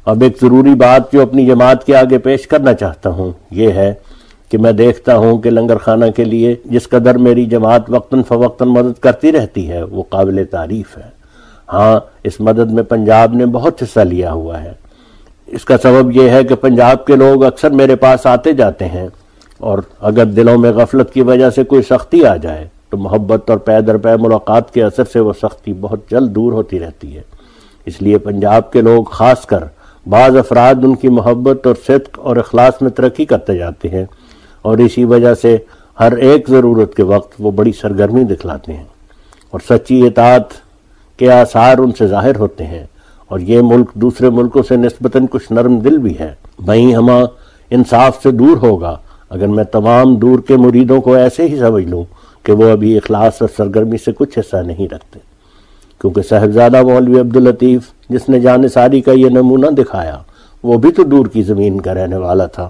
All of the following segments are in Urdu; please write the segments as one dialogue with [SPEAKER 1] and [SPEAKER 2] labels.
[SPEAKER 1] اب ایک ضروری بات جو اپنی جماعت کے آگے پیش کرنا چاہتا ہوں یہ ہے کہ میں دیکھتا ہوں کہ لنگر خانہ کے لیے جس قدر میری جماعت وقتاً فوقتاً مدد کرتی رہتی ہے وہ قابل تعریف ہے۔ ہاں، اس مدد میں پنجاب نے بہت حصہ لیا ہوا ہے۔ اس کا سبب یہ ہے کہ پنجاب کے لوگ اکثر میرے پاس آتے جاتے ہیں، اور اگر دلوں میں غفلت کی وجہ سے کوئی سختی آ جائے تو محبت اور پے در پے ملاقات کے اثر سے وہ سختی بہت جلد دور ہوتی رہتی ہے۔ اس لیے پنجاب کے لوگ، خاص کر بعض افراد، ان کی محبت اور صدق اور اخلاص میں ترقی کرتے جاتے ہیں، اور اسی وجہ سے ہر ایک ضرورت کے وقت وہ بڑی سرگرمی دکھلاتے ہیں، اور سچی اطاعت کے آثار ان سے ظاہر ہوتے ہیں۔ اور یہ ملک دوسرے ملکوں سے نسبتاً کچھ نرم دل بھی ہے۔ وہیں ہمہ انصاف سے دور ہوگا اگر میں تمام دور کے مریدوں کو ایسے ہی سمجھ لوں کہ وہ ابھی اخلاص اور سرگرمی سے کچھ حصہ نہیں رکھتے، کیونکہ صاحبزادہ مولوی عبداللطیف جس نے جانثاری کا یہ نمونہ دکھایا وہ بھی تو دور کی زمین کا رہنے والا تھا،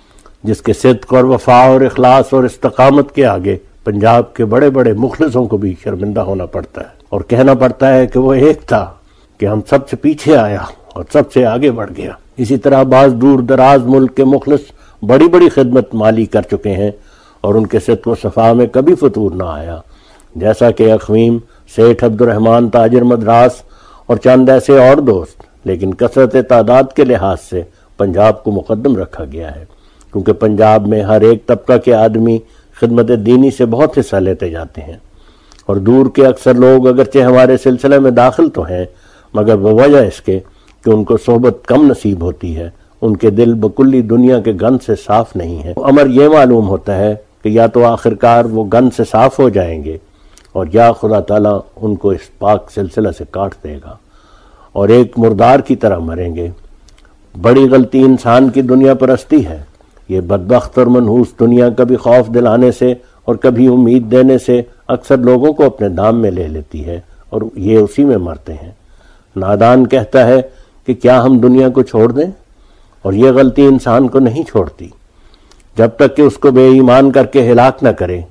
[SPEAKER 1] جس کے صدق اور وفا اور اخلاص اور استقامت کے آگے پنجاب کے بڑے بڑے مخلصوں کو بھی شرمندہ ہونا پڑتا ہے اور کہنا پڑتا ہے کہ وہ ایک تھا کہ ہم سب سے پیچھے آیا اور سب سے آگے بڑھ گیا۔ اسی طرح بعض دور دراز ملک کے مخلص بڑی بڑی خدمت مالی کر چکے ہیں اور ان کے صدق و صفا میں کبھی فتور نہ آیا، جیسا کہ اخویم، سیٹھ عبد الرحمن تاجر مدراس اور چند ایسے اور دوست، لیکن کثرت تعداد کے لحاظ سے پنجاب کو مقدم رکھا گیا ہے، کیونکہ پنجاب میں ہر ایک طبقہ کے آدمی خدمت دینی سے بہت حصہ لیتے جاتے ہیں، اور دور کے اکثر لوگ اگرچہ ہمارے سلسلے میں داخل تو ہیں مگر بوجہ اس کے کہ ان کو صحبت کم نصیب ہوتی ہے، ان کے دل بکلی دنیا کے گند سے صاف نہیں ہے۔ امر یہ معلوم ہوتا ہے کہ یا تو آخرکار وہ گند سے صاف ہو جائیں گے اور یا خدا تعالیٰ ان کو اس پاک سلسلہ سے کاٹ دے گا اور ایک مردار کی طرح مریں گے۔ بڑی غلطی انسان کی دنیا پرستی ہے۔ یہ بدبخت اور منحوس دنیا کبھی خوف دلانے سے اور کبھی امید دینے سے اکثر لوگوں کو اپنے دام میں لے لیتی ہے اور یہ اسی میں مرتے ہیں۔ نادان کہتا ہے کہ کیا ہم دنیا کو چھوڑ دیں، اور یہ غلطی انسان کو نہیں چھوڑتی جب تک کہ اس کو بے ایمان کر کے ہلاک نہ کرے۔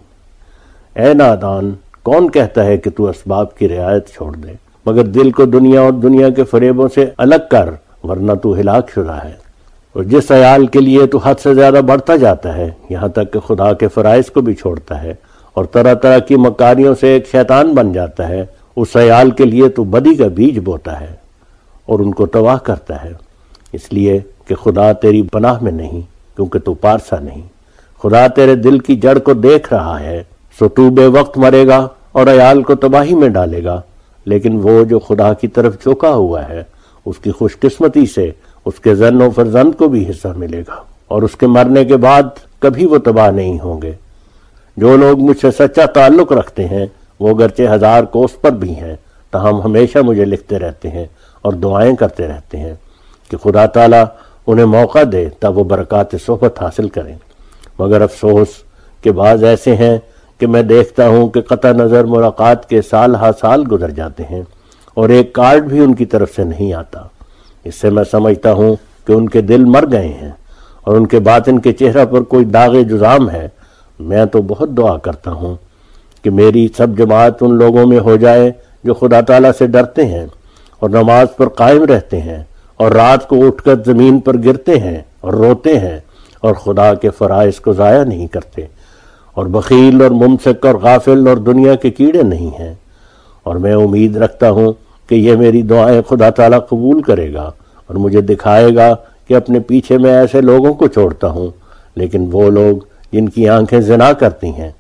[SPEAKER 1] اے نادان، کون کہتا ہے کہ تو اسباب کی رعایت چھوڑ دے، مگر دل کو دنیا اور دنیا کے فریبوں سے الگ کر، ورنہ تو ہلاک شدہ ہے۔ اور جس عیال کے لیے تو حد سے زیادہ بڑھتا جاتا ہے، یہاں تک کہ خدا کے فرائض کو بھی چھوڑتا ہے اور طرح طرح کی مکاریوں سے ایک شیطان بن جاتا ہے، اس عیال کے لیے تو بدی کا بیج بوتا ہے اور ان کو تباہ کرتا ہے، اس لیے کہ خدا تیری پناہ میں نہیں، کیونکہ تو پارسا نہیں۔ خدا تیرے دل کی جڑ کو دیکھ رہا ہے، سو تو بے وقت مرے گا اور عیال کو تباہی میں ڈالے گا، لیکن وہ جو خدا کی طرف جھکا ہوا ہے اس کی خوش قسمتی سے اس کے زن و فرزند کو بھی حصہ ملے گا، اور اس کے مرنے کے بعد کبھی وہ تباہ نہیں ہوں گے۔ جو لوگ مجھ سے سچا تعلق رکھتے ہیں وہ اگرچہ 1000 کوس پر بھی ہیں تاہم ہمیشہ مجھے لکھتے رہتے ہیں اور دعائیں کرتے رہتے ہیں کہ خدا تعالیٰ انہیں موقع دے تب وہ برکات صحبت حاصل کریں۔ مگر افسوس کہ بعض ایسے ہیں کہ میں دیکھتا ہوں کہ قطع نظر ملاقات کے سال ہا سال گزر جاتے ہیں اور ایک کارڈ بھی ان کی طرف سے نہیں آتا۔ اس سے میں سمجھتا ہوں کہ ان کے دل مر گئے ہیں اور ان کے باطن کے چہرہ پر کوئی داغ جزام ہے۔ میں تو بہت دعا کرتا ہوں کہ میری سب جماعت ان لوگوں میں ہو جائے جو خدا تعالیٰ سے ڈرتے ہیں اور نماز پر قائم رہتے ہیں اور رات کو اٹھ کر زمین پر گرتے ہیں اور روتے ہیں اور خدا کے فرائض کو ضائع نہیں کرتے اور بخیل اور ممسک اور غافل اور دنیا کے کیڑے نہیں ہیں۔ اور میں امید رکھتا ہوں کہ یہ میری دعائیں خدا تعالیٰ قبول کرے گا اور مجھے دکھائے گا کہ اپنے پیچھے میں ایسے لوگوں کو چھوڑتا ہوں، لیکن وہ لوگ جن کی آنکھیں زنا کرتی ہیں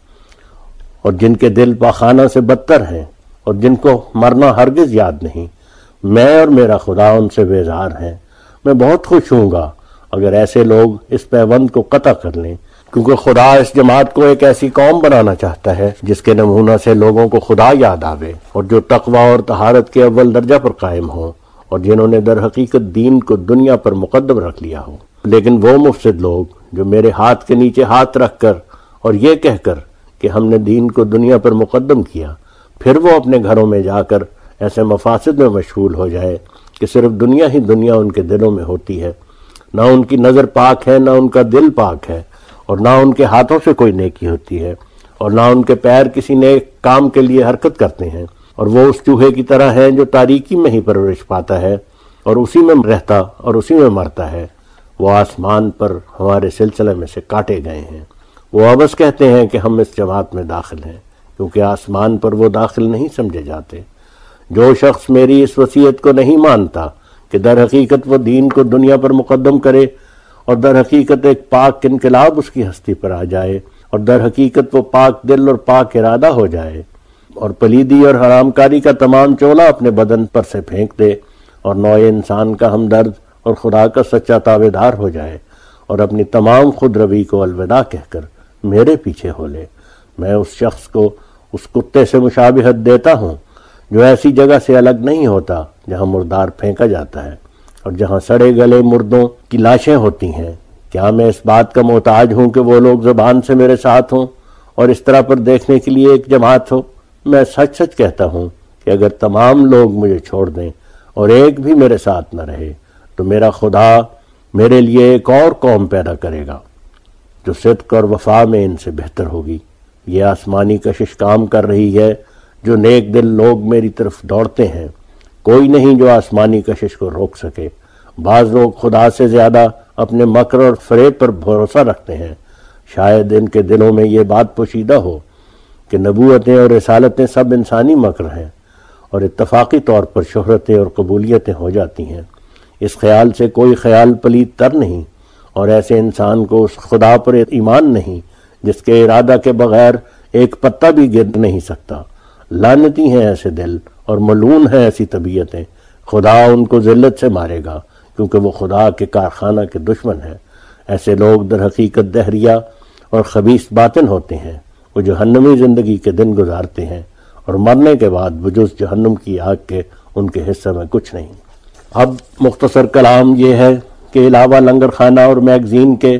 [SPEAKER 1] اور جن کے دل پاخانہ سے بدتر ہیں اور جن کو مرنا ہرگز یاد نہیں، میں اور میرا خدا ان سے بیزار ہیں۔ میں بہت خوش ہوں گا اگر ایسے لوگ اس پیوند کو قطع کر لیں، کیونکہ خدا اس جماعت کو ایک ایسی قوم بنانا چاہتا ہے جس کے نمونہ سے لوگوں کو خدا یاد آوے اور جو تقوی اور طہارت کے اول درجہ پر قائم ہو اور جنہوں نے در حقیقت دین کو دنیا پر مقدم رکھ لیا ہو۔ لیکن وہ مفسد لوگ جو میرے ہاتھ کے نیچے ہاتھ رکھ کر اور یہ کہہ کر کہ ہم نے دین کو دنیا پر مقدم کیا، پھر وہ اپنے گھروں میں جا کر ایسے مفاسد میں مشغول ہو جائے کہ صرف دنیا ہی دنیا ان کے دلوں میں ہوتی ہے، نہ ان کی نظر پاک ہے، نہ ان کا دل پاک ہے، اور نہ ان کے ہاتھوں سے کوئی نیکی ہوتی ہے، اور نہ ان کے پیر کسی نیک کام کے لیے حرکت کرتے ہیں، اور وہ اس چوہے کی طرح ہیں جو تاریکی میں ہی پرورش پاتا ہے اور اسی میں رہتا اور اسی میں مرتا ہے، وہ آسمان پر ہمارے سلسلے میں سے کاٹے گئے ہیں۔ وہ عبث کہتے ہیں کہ ہم اس جماعت میں داخل ہیں، کیونکہ آسمان پر وہ داخل نہیں سمجھے جاتے۔ جو شخص میری اس وصیت کو نہیں مانتا کہ در حقیقت وہ دین کو دنیا پر مقدم کرے، اور در حقیقت ایک پاک انقلاب اس کی ہستی پر آ جائے، اور در حقیقت وہ پاک دل اور پاک ارادہ ہو جائے، اور پلیدی اور حرام کاری کا تمام چولہ اپنے بدن پر سے پھینک دے، اور نوع انسان کا ہمدرد اور خدا کا سچا تابع دار ہو جائے، اور اپنی تمام خود روی کو الوداع کہہ کر میرے پیچھے ہو لے، میں اس شخص کو اس کتے سے مشابہت دیتا ہوں جو ایسی جگہ سے الگ نہیں ہوتا جہاں مردار پھینکا جاتا ہے اور جہاں سڑے گلے مردوں کی لاشیں ہوتی ہیں۔ کیا میں اس بات کا محتاج ہوں کہ وہ لوگ زبان سے میرے ساتھ ہوں اور اس طرح پر دیکھنے کے لیے ایک جماعت ہو؟ میں سچ سچ کہتا ہوں کہ اگر تمام لوگ مجھے چھوڑ دیں اور ایک بھی میرے ساتھ نہ رہے تو میرا خدا میرے لیے ایک اور قوم پیدا کرے گا جو صدق اور وفا میں ان سے بہتر ہوگی۔ یہ آسمانی کشش کام کر رہی ہے، جو نیک دل لوگ میری طرف دوڑتے ہیں، کوئی نہیں جو آسمانی کشش کو روک سکے۔ بعض لوگ خدا سے زیادہ اپنے مکر اور فریب پر بھروسہ رکھتے ہیں، شاید ان کے دلوں میں یہ بات پوشیدہ ہو کہ نبوتیں اور رسالتیں سب انسانی مکر ہیں اور اتفاقی طور پر شہرتیں اور قبولیتیں ہو جاتی ہیں۔ اس خیال سے کوئی خیال پلید تر نہیں، اور ایسے انسان کو اس خدا پر ایمان نہیں جس کے ارادہ کے بغیر ایک پتہ بھی گر نہیں سکتا۔ لعنتی ہیں ایسے دل اور ملعون ہیں ایسی طبیعتیں، خدا ان کو ذلت سے مارے گا کیونکہ وہ خدا کے کارخانہ کے دشمن ہیں۔ ایسے لوگ در حقیقت دہریہ اور خبیث باطن ہوتے ہیں، وہ جہنمی زندگی کے دن گزارتے ہیں اور مرنے کے بعد بجز جہنم کی آگ کے ان کے حصے میں کچھ نہیں۔ اب مختصر کلام یہ ہے کہ علاوہ لنگر خانہ اور میگزین کے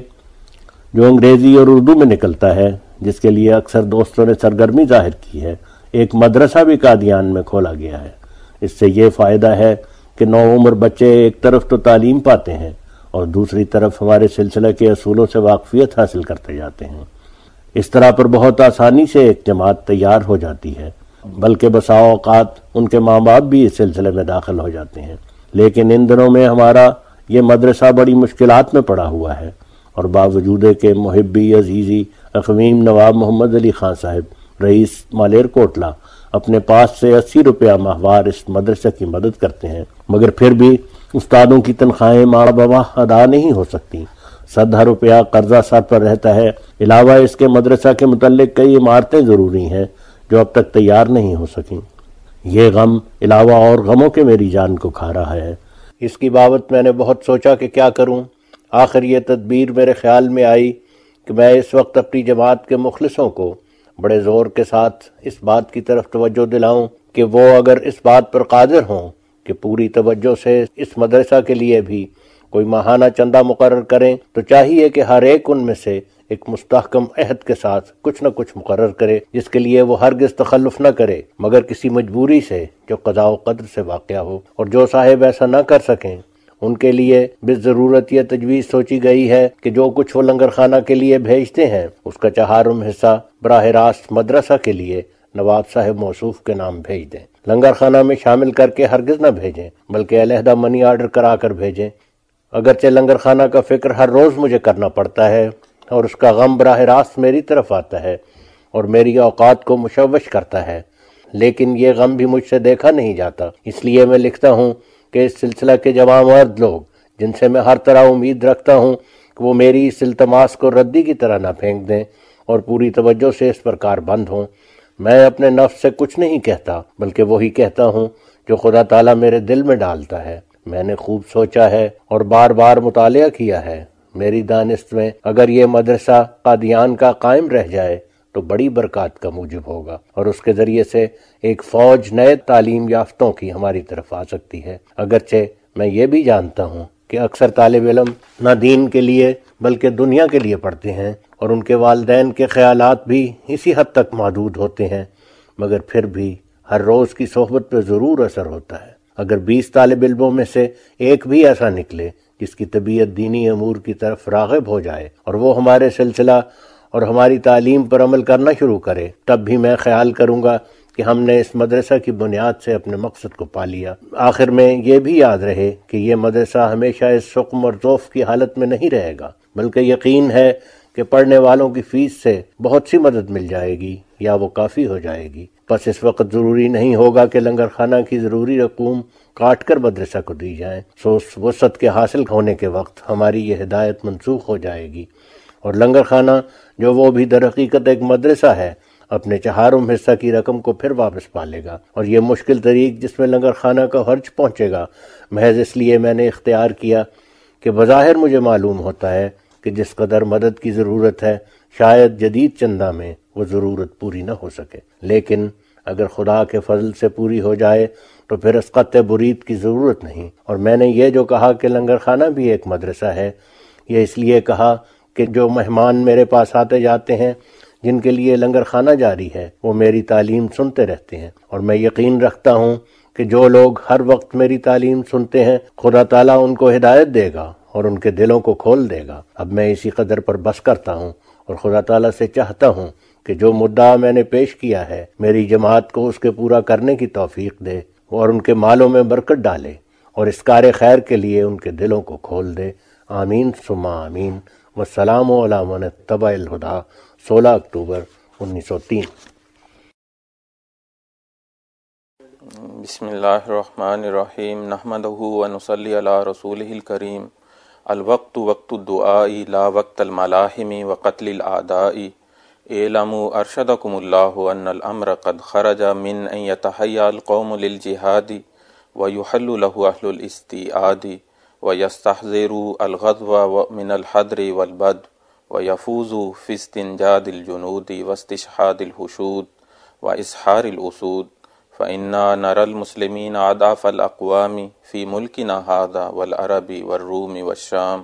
[SPEAKER 1] جو انگریزی اور اردو میں نکلتا ہے، جس کے لیے اکثر دوستوں نے سرگرمی ظاہر کی ہے، ایک مدرسہ بھی قادیان میں کھولا گیا ہے۔ اس سے یہ فائدہ ہے کہ نوعمر بچے ایک طرف تو تعلیم پاتے ہیں اور دوسری طرف ہمارے سلسلے کے اصولوں سے واقفیت حاصل کرتے جاتے ہیں۔ اس طرح پر بہت آسانی سے ایک جماعت تیار ہو جاتی ہے، بلکہ بسا اوقات ان کے ماں باپ بھی اس سلسلے میں داخل ہو جاتے ہیں۔ لیکن ان دنوں میں ہمارا یہ مدرسہ بڑی مشکلات میں پڑا ہوا ہے، اور باوجود کہ محبی عزیزی اقویم نواب محمد علی خان صاحب رئیس مالیر کوٹلہ اپنے پاس سے 80 روپیہ ماہوار اس مدرسے کی مدد کرتے ہیں، مگر پھر بھی استادوں کی تنخواہیں ماہ بہ ادا نہیں ہو سکتی۔ 100 روپیہ قرضہ سر پر رہتا ہے۔ علاوہ اس کے مدرسہ کے متعلق کئی عمارتیں ضروری ہیں جو اب تک تیار نہیں ہو سکیں۔ یہ غم علاوہ اور غموں کے میری جان کو کھا رہا ہے۔ اس کی بابت میں نے بہت سوچا کہ کیا کروں۔ آخر یہ تدبیر میرے خیال میں آئی کہ میں اس وقت اپنی جماعت کے مخلصوں کو بڑے زور کے ساتھ اس بات کی طرف توجہ دلاؤں کہ وہ اگر اس بات پر قادر ہوں کہ پوری توجہ سے اس مدرسہ کے لیے بھی کوئی ماہانہ چندہ مقرر کریں، تو چاہیے کہ ہر ایک ان میں سے ایک مستحکم عہد کے ساتھ کچھ نہ کچھ مقرر کرے، جس کے لیے وہ ہرگز تخلف نہ کرے مگر کسی مجبوری سے جو قضاء و قدر سے واقع ہو، اور جو صاحب ایسا نہ کر سکیں ان کے لیے بالضرورت یہ تجویز سوچی گئی ہے کہ جو کچھ وہ لنگر خانہ کے لیے بھیجتے ہیں اس کا 4 حصہ براہ راست مدرسہ کے لیے نواب صاحب موصوف کے نام بھیج دیں۔ لنگر خانہ میں شامل کر کے ہرگز نہ بھیجیں بلکہ علیحدہ منی آرڈر کرا کر بھیجیں۔ اگرچہ لنگر خانہ کا فکر ہر روز مجھے کرنا پڑتا ہے اور اس کا غم براہ راست میری طرف آتا ہے اور میری اوقات کو مشوش کرتا ہے، لیکن یہ غم بھی مجھ سے دیکھا نہیں جاتا۔ اس لیے میں لکھتا ہوں کہ اس سلسلہ کے جوان مرد لوگ جن سے میں ہر طرح امید رکھتا ہوں کہ وہ میری اس التماس کو ردی کی طرح نہ پھینک دیں اور پوری توجہ سے اس پر کار بند ہوں۔ میں اپنے نفس سے کچھ نہیں کہتا بلکہ وہی کہتا ہوں جو خدا تعالیٰ میرے دل میں ڈالتا ہے۔ میں نے خوب سوچا ہے اور بار بار مطالعہ کیا ہے۔ میری دانست میں اگر یہ مدرسہ قادیان کا قائم رہ جائے تو بڑی برکات کا موجب ہوگا اور اس کے ذریعے سے ایک فوج نئے تعلیم یافتوں کی ہماری طرف آ سکتی ہے۔ اگرچہ میں یہ بھی جانتا ہوں کہ اکثر طالب علم نہ دین کے لیے بلکہ دنیا کے لیے پڑھتے ہیں اور ان کے والدین کے خیالات بھی اسی حد تک محدود ہوتے ہیں، مگر پھر بھی ہر روز کی صحبت پہ ضرور اثر ہوتا ہے۔ اگر 20 طالب علموں میں سے ایک بھی ایسا نکلے جس کی طبیعت دینی امور کی طرف راغب ہو جائے اور وہ ہمارے سلسلہ اور ہماری تعلیم پر عمل کرنا شروع کرے، تب بھی میں خیال کروں گا کہ ہم نے اس مدرسہ کی بنیاد سے اپنے مقصد کو پا لیا۔ آخر میں یہ بھی یاد رہے کہ یہ مدرسہ ہمیشہ اس سقم اور ضعف کی حالت میں نہیں رہے گا، بلکہ یقین ہے کہ پڑھنے والوں کی فیس سے بہت سی مدد مل جائے گی یا وہ کافی ہو جائے گی۔ بس اس وقت ضروری نہیں ہوگا کہ لنگر خانہ کی ضروری رقوم کاٹ کر مدرسہ کو دی جائیں، سو اس وسعت کے حاصل ہونے کے وقت ہماری یہ ہدایت منسوخ ہو جائے گی، اور لنگر خانہ جو وہ بھی در حقیقت ایک مدرسہ ہے اپنے چہارم حصہ کی رقم کو پھر واپس پا لے گا، اور یہ مشکل طریق جس میں لنگر خانہ کا خرچ پہنچے گا محض اس لیے میں نے اختیار کیا کہ بظاہر مجھے معلوم ہوتا ہے کہ جس قدر مدد کی ضرورت ہے شاید جدید چندہ میں وہ ضرورت پوری نہ ہو سکے، لیکن اگر خدا کے فضل سے پوری ہو جائے تو پھر اس قطع برید کی ضرورت نہیں۔ اور میں نے یہ جو کہا کہ لنگر خانہ بھی ایک مدرسہ ہے، یہ اس لیے کہا کہ جو مہمان میرے پاس آتے جاتے ہیں جن کے لیے لنگر خانہ جاری ہے وہ میری تعلیم سنتے رہتے ہیں، اور میں یقین رکھتا ہوں کہ جو لوگ ہر وقت میری تعلیم سنتے ہیں خدا تعالیٰ ان کو ہدایت دے گا اور ان کے دلوں کو کھول دے گا۔ اب میں اسی قدر پر بس کرتا ہوں اور خدا تعالیٰ سے چاہتا ہوں کہ جو مدعا میں نے پیش کیا ہے میری جماعت کو اس کے پورا کرنے کی توفیق دے اور ان کے مالوں میں برکت ڈالے اور اس کار خیر کے لیے ان کے دلوں کو کھول دے۔ آمین ثم آمین۔ والسلام علی من اتبع الہدی۔ 16 اکتوبر 1903۔
[SPEAKER 2] بسم اللہ الرحمن الرحیم، نحمدہ ونصلی علی رسولہ الکریم۔ الوقت وقت الدعاء لا وقت الملاحم وقتل الاعداء، اعلموا ارشدکم اللہ ان الامر قد خرج من ان یتحیّا القوم للجہاد ویحل له اہل الاستعداد ویستحضروا الغزو من الحذر والبدو ویفوزوا فی استنجاد الجنود واستشہاد الحشود واسحار الاسود، فإنا نرى المسلمين أضعاف الأقوام في ملكنا هذا والعرب والروم والشام،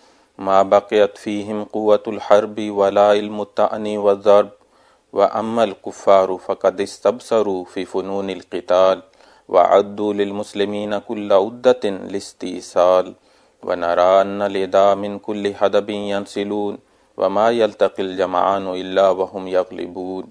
[SPEAKER 2] ما بقيت فيهم قوة الحرب ولا علم الطعن والضرب، وأما الكفار فقد استبصروا في فنون القتال وعدوا للمسلمين كل عدة لاستئصال، ونرى أن العداء من كل حدب ينسلون وما يلتقي الجمعان إلا وهم يغلبون،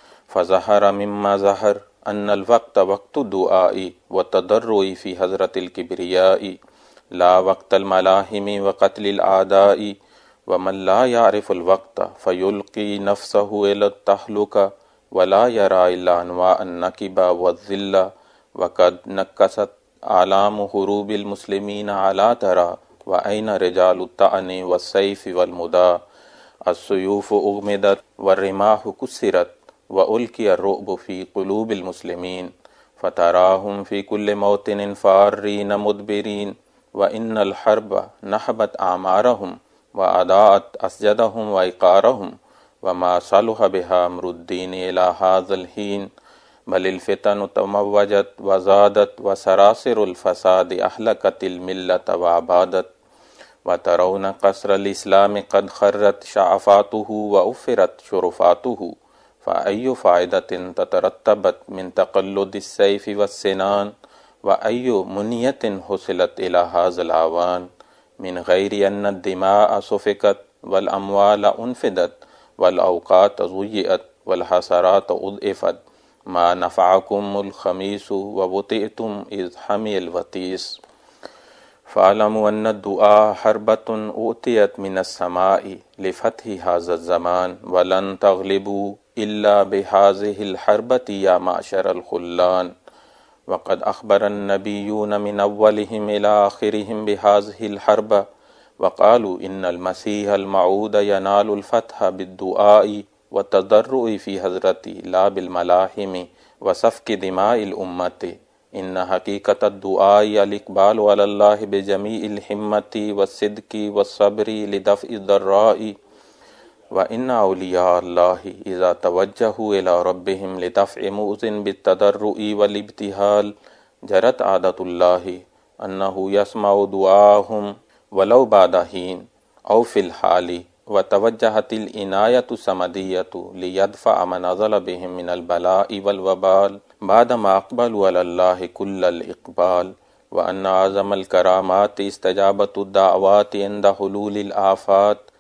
[SPEAKER 2] فظهر مما ظهر ان الوقت وقت الدعاء والتضرع في حضرة الكبرياء لا وقت الملاحم وقتل الاعداء، ومن لا يعرف الوقت فيلقي نفسه الى التهلكة ولا يرى الا انواع النكب والذل، وقد نكست اعلام هروب المسلمين على ترى واين رجال الطعن والسيف والمدى، السيوف اغمدت والرماح كسرت وألقي الرعب في قلوب المسلمين، فتراهم في كل موطن فارين مدبرين، وإن الحرب نحبت أعمارهم وأضاعت أسجدهم وإقارهم، وما صلح بها أمر الدين إلى هذا الحين، بل الفتن تموجت وزادت وسراسر الفساد أهلكت الملة وأبادت، وترون قصر الإسلام قد خرت شعفاته وأفرت شرفاته، فأي فائدة تترتبت من تقلد السيف والسنان، وأي منية حصلت إلى هذا الأوان، من غير أن الدماء سفكت والأموال أنفدت والأوقات ضيئت والحسرات أضعفت، ما نفعكم الخميس وبطئتم إذ حمي الوتيس، فاعلموا أن الدعاء حربة أوتيت من السماء لفتح هذا الزمان، ولن تغلبوا إلا بهذه الحربة يا معشر الخلان، وقد أخبر النبيون من أولهم إلى آخرهم بهذه الحرب، وقالوا إن المسيح الموعود ينال الفتح بالدعاء والتضرع في حضرته لا بالملاحم وسفك دماء الأمة، إن حقيقة الدعاء الإقبال على الله بجميع الحمة والصدق والصبر لدفع الضراء، وإن أولياء الله إذا توجهوا إلى ربهم لدفع مؤذٍ بالتضرع والابتهال جرت عادة الله أنه يسمع دعاءهم ولو بعد حين أو في الحال، وتوجهت العناية السمدية ليدفع ما نزل بهم من البلاء والوبال بعدما أقبلوا على الله كل الإقبال، وأن أعظم الكرامات استجابة الدعوات عند حلول الآفات،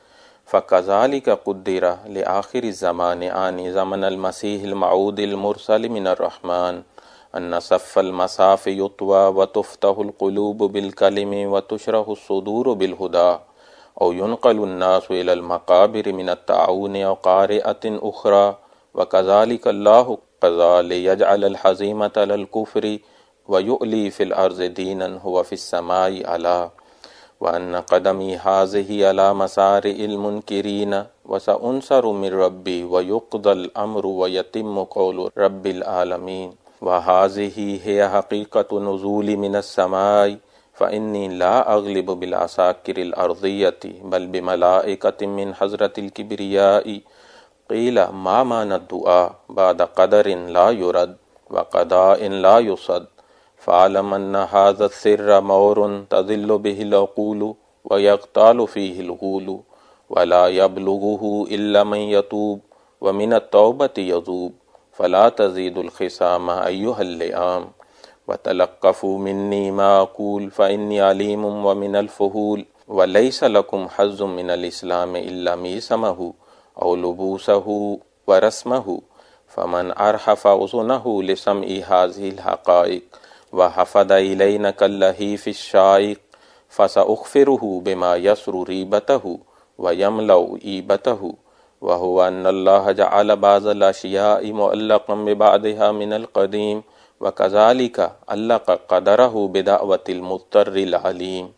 [SPEAKER 2] فَكَذَلِكَ قُدِّرَ لِآخِرِ الزَّمَانِ آنِ زَمَنَ الْمَسِيحِ الْمَوْعُودِ الْمُرْسَلِ مِنَ الرَّحْمَنِ أَنَّ صَفَّ الْمَصَافِ يُطْوَى وَتُفْتَحُ الْقُلُوبُ بِالْكَلِمِ وَتُشْرَحُ الصُّدُورُ بِالْهُدَى أو ينقل الناس إلى المقابر من الطاعون أو قارئة أخرى وكذلك الله قضى ليجعل الحزيمة للكفر ويؤلي في الأرض دينا هو في السماء على وأن قدمي هذه على مسار المنكرين وسأنصر من ربي ويقضى الأمر ويتم قول رب العالمين وهذه هي حقيقة نزول من السماء فإني لا أغلب بالعساكر الأرضية بل بملائكة من حضرة الكبرياء قيل ما معنى الدعاء بعد قدر لا يرد وقضاء لا يصد فاعلم أن هذا السر مور تضل به العقول ويغتال فيه الغول ولا يبلغه إلا من يتوب ومن التوبة يذوب فلا تزيد الخصام أيها اللئام وتلقفوا مني ما أقول فإني عليم ومن الفهول وليس لكم حظ من الإسلام إلا ميسمه أو لبوسه ورسمه فمن أرحف أذنه لسمع هذه الحقائق وحفظ إلينا كاللهيف الشائق فسأغفره بما يسر ريبته ويملأ إيبته وهو أن الله جعل بعض الأشياء معلقا ببعضها من القديم وكذلك علق قدره بدعوة المضطر العليم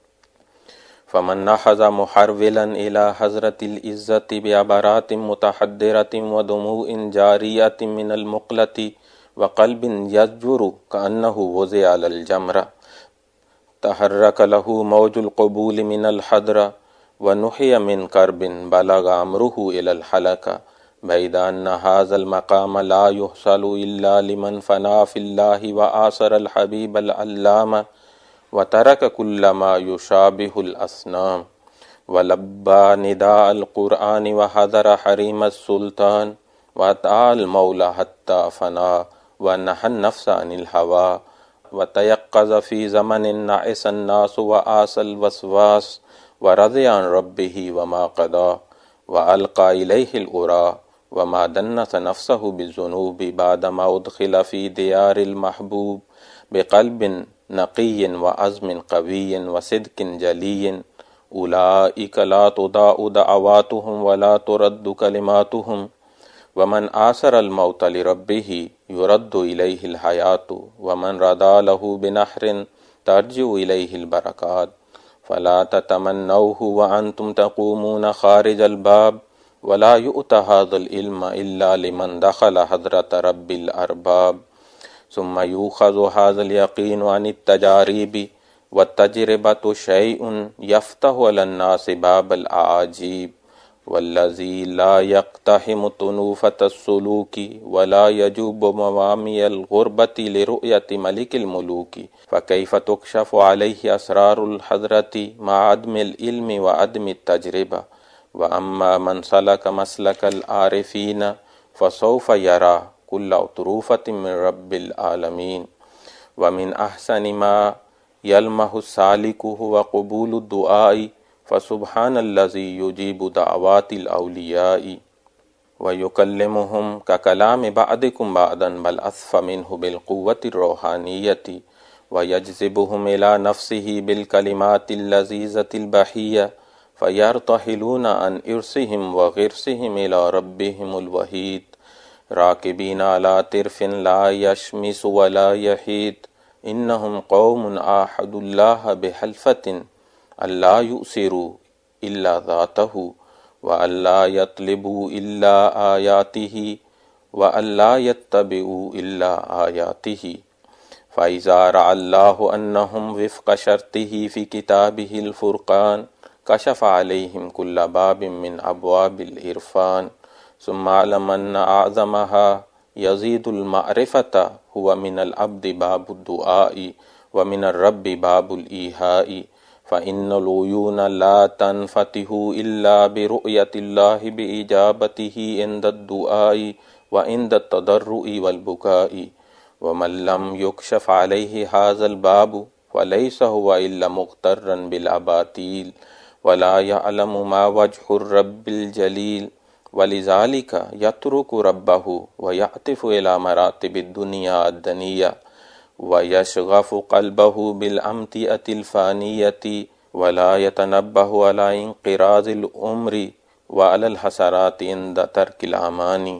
[SPEAKER 2] فمن نحز محرولا إلى حضرة العزة بعبارات متحدرة ودموع جارية من المقلة وقلب يزجر كأنه وضع على الجمرة تحرك له موج القبول من الحضرة ونحي من كرب بلغ أمره إلى الحلقة بيد أن هذا المقام لا يحصل إلا لمن فنى في الله وآثر الحبيب العلامة وترك كل ما يشابه الأصنام ولبى نداء القرآن وحذر حريم السلطان وأطاع المولى حتى فنى ونهى النفس عن الهوى وتيقظ في زمن نعس الناس وآسى الوسواس ورضي عن ربه وما قضى وألقى إليه الأرى وما دنس نفسه بالذنوب بعدما أدخل في ديار المحبوب بقلب نقي وعزم قوي وصدق جلي أولئك لا تضاع دعواتهم ولا ترد كلماتهم ومن آثر الموت لربه يرد إليه الحياة ومن رضى له بنحر ترجع إليه البركات فلا تتمنوه وأنتم تقومون خارج الباب ولا يؤتى هذا العلم إلا لمن دخل حضرة رب الأرباب ثم يؤخذ هذا اليقين عن التجارب والتجربة شيء يفتح على الناس باب الأعاجيب والذي لا يقتحم طنوفة السلوك ولا يجوب موامي الغربة لرؤية ملك الملوك فكيف تكشف عليه أسرار الحضرة مع عدم العلم وعدم التجربة وأما من سلك مسلك العارفين فسوف يرى كل أطروفة من رب العالمين ومن أحسن ما يلمح السالك هو قبول الدعاء فسبحان الذي يجيب دعوات الأولياء ويكلمهم ككلام بعضكم بعضا بل أثف منه بالقوة الروحانية ويجذبهم إلى نفسه بالكلمات اللذيذة البحية فيرتحلون عن إرسهم وغرسهم إلى ربهم الوحيد راكبين على ترف لا يشمس ولا يحيد إنهم قوم عاهدوا الله بحلفة ألا يؤثروا إلا ذاته وألا يطلبوا إلا آياته وألا يتبعوا إلا آياته فإذا رأى الله أنهم وفق شرطه في كتابه الفرقان كشف عليهم كل باب من أبواب العرفان ثم اعلم أن أعظمها يزيد المعرفة هو من العبد باب الدعاء ومن الرب باب الإيحاء فإن العيون لا تنفتح إلا برؤية الله بإجابته عند الدعاء وعند التضرع والبكاء ومن لم يكشف عليه هذا الباب فليس هو إلا مغترا بالأباطيل ولا يعلم ما وجه الرب الجلیل ولذلك يترك ربه ويعطف إلى مراتب الدنيا الدنية ويشغف قلبه بالأمتعة الفانية ولا يتنبه على انقراض العمر وعلى الحسرات عند ترك الأماني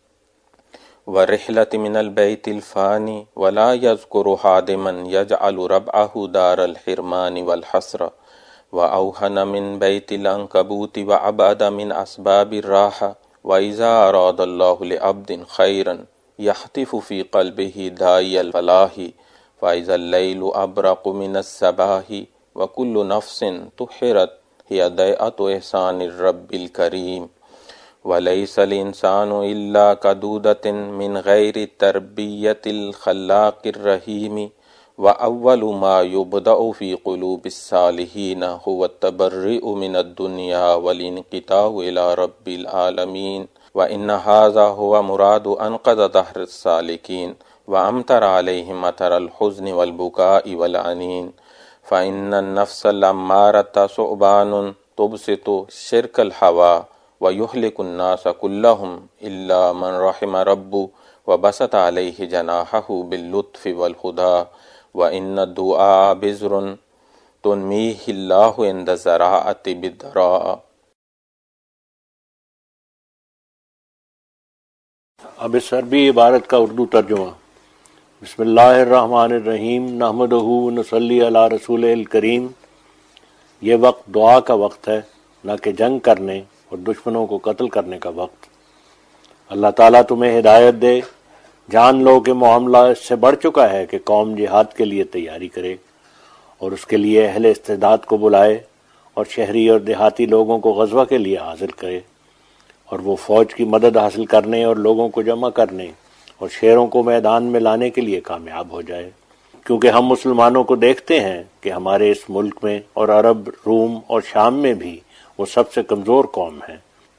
[SPEAKER 2] ورحلة من البيت الفاني ولا يذكر حادما يجعل ربعه دار الحرمان والحسرة وأوهن من بيت العنكبوت وعبد من أسباب الراحة وإذا أراد الله لعبد خيرا يحتف في قلبه داعي الفلاح فإذا الليل أبرق من الصباح وكل نفس طهرت هي ضيعة إحسان الرب الكريم وليس الإنسان إلا كدودة من غير تربية الخلاق الرحيم وأول ما يبدأ في قلوب الصالحين هو التبرئ من الدنيا والانقطاع إلى رب العالمين وإن هذا هو مراد أنقذ دهر السالكين وأمطر عليهم مطر الحزن والبكاء والعنين فإن النفس الأمارة ثعبان تبسط شرك الهوى ويهلك الناس كلهم إلا من رحم ربه وبسط عليه جناحه باللطف والهدى وإن الدعاء بذر تنميه الله عند الزراعة بالضراء۔
[SPEAKER 1] اب اس عربی عبارت کا اردو ترجمہ۔ بسم اللہ الرحمن الرحیم، نحمدہ ونصلی علی رسولہ الکریم۔ یہ وقت دعا کا وقت ہے، نہ کہ جنگ کرنے اور دشمنوں کو قتل کرنے کا وقت۔ اللہ تعالیٰ تمہیں ہدایت دے۔ جان لو کہ معاملہ اس سے بڑھ چکا ہے کہ قوم جہاد کے لیے تیاری کرے اور اس کے لیے اہل استعداد کو بلائے اور شہری اور دیہاتی لوگوں کو غزوہ کے لیے حاضر کرے اور وہ فوج کی مدد حاصل کرنے اور لوگوں کو جمع کرنے اور شیروں کو میدان میں لانے کے لیے کامیاب ہو جائے، کیونکہ ہم مسلمانوں کو دیکھتے ہیں کہ ہمارے اس ملک میں اور عرب، روم اور شام میں بھی وہ سب سے کمزور قوم ہیں۔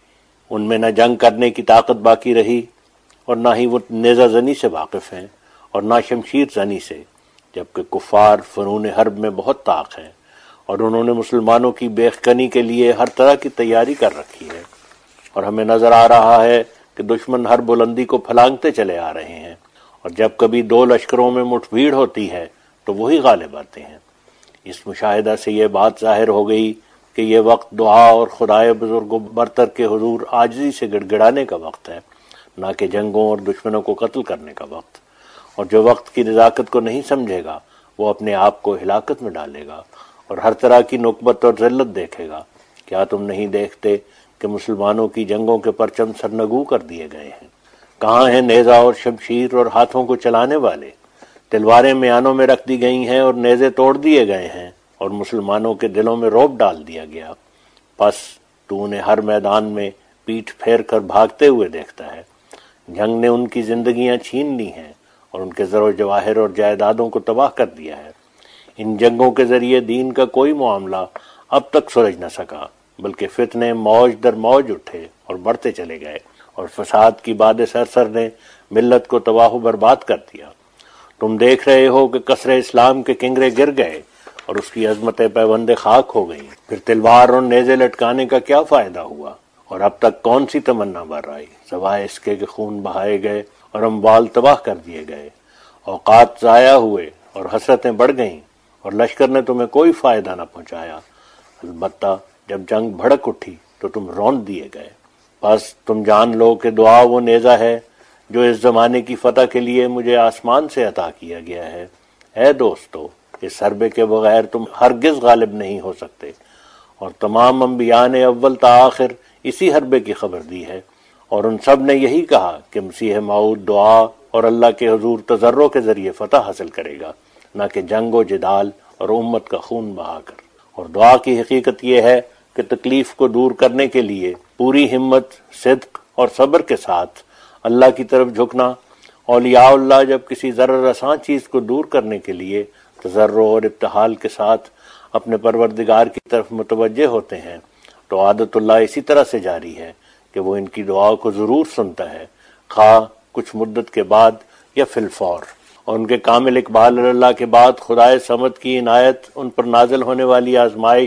[SPEAKER 1] ان میں نہ جنگ کرنے کی طاقت باقی رہی اور نہ ہی وہ نیزہ زنی سے واقف ہیں اور نہ شمشیر زنی سے، جبکہ کفار فنون حرب میں بہت طاق ہیں اور انہوں نے مسلمانوں کی بیخکنی کے لیے ہر طرح کی تیاری کر رکھی ہے، اور ہمیں نظر آ رہا ہے کہ دشمن ہر بلندی کو پھلانگتے چلے آ رہے ہیں، اور جب کبھی دو لشکروں میں مٹھ بھیڑ ہوتی ہے تو وہی غالب آتے ہیں۔ اس مشاہدہ سے یہ بات ظاہر ہو گئی کہ یہ وقت دعا اور خدائے بزرگ و برتر کے حضور عاجزی سے گڑ گڑانے کا وقت ہے، نہ کہ جنگوں اور دشمنوں کو قتل کرنے کا وقت۔ اور جو وقت کی نزاکت کو نہیں سمجھے گا وہ اپنے آپ کو ہلاکت میں ڈالے گا اور ہر طرح کی نکبت اور ذلت دیکھے گا۔ کیا تم نہیں دیکھتے کہ مسلمانوں کی جنگوں کے پرچم سرنگو کر دیے گئے ہیں؟ کہاں ہیں نیزہ اور شمشیر اور ہاتھوں کو چلانے والے؟ تلواریں میانوں میں رکھ دی گئی ہیں اور نیزے توڑ دیے گئے ہیں اور مسلمانوں کے دلوں میں رعب ڈال دیا گیا۔ پس تو انہیں ہر میدان میں پیٹھ پھیر کر بھاگتے ہوئے دیکھتا ہے۔ جنگ نے ان کی زندگیاں چھین لی ہیں اور ان کے زر و جواہر اور جائیدادوں کو تباہ کر دیا ہے۔ ان جنگوں کے ذریعے دین کا کوئی معاملہ اب تک سلجھ نہ سکا، بلکہ فتنے موج در موج اٹھے اور بڑھتے چلے گئے، اور فساد کی باد سرسر نے ملت کو تباہ و برباد کر دیا۔ تم دیکھ رہے ہو کہ قصر اسلام کے کنگرے گر گئے اور اس کی عظمتیں پیوند خاک ہو گئیں۔ پھر تلوار اور نیزے لٹکانے کا کیا فائدہ ہوا؟ اور اب تک کون سی تمنا بر آئی، سوائے اس کے کہ خون بہائے گئے اور اموال تباہ کر دیے گئے، اوقات ضائع ہوئے اور حسرتیں بڑھ گئیں، اور لشکر نے تمہیں کوئی فائدہ نہ پہنچایا۔ البتہ جب جنگ بھڑک اٹھی تو تم روند دیے گئے۔ بس تم جان لو کہ دعا وہ نیزہ ہے جو اس زمانے کی فتح کے لیے مجھے آسمان سے عطا کیا گیا ہے۔ اے دوستو، اس حربے کے بغیر تم ہرگز غالب نہیں ہو سکتے، اور تمام انبیاء نے اول تا آخر اسی حربے کی خبر دی ہے، اور ان سب نے یہی کہا کہ مسیح موعود دعا اور اللہ کے حضور تضرع کے ذریعے فتح حاصل کرے گا، نہ کہ جنگ و جدال اور امت کا خون بہا کر۔ اور دعا کی حقیقت یہ ہے کہ تکلیف کو دور کرنے کے لیے پوری ہمت، صدق اور صبر کے ساتھ اللہ کی طرف جھکنا۔ اولیاء اللہ جب کسی ضرر رساں چیز کو دور کرنے کے لیے تضرع اور ابتحال کے ساتھ اپنے پروردگار کی طرف متوجہ ہوتے ہیں تو عادت اللہ اسی طرح سے جاری ہے کہ وہ ان کی دعا کو ضرور سنتا ہے، خواہ کچھ مدت کے بعد یا فی الفور۔ اور ان کے کامل اقبال اللہ کے بعد خدائے صمد کی عنایت ان پر نازل ہونے والی آزمائش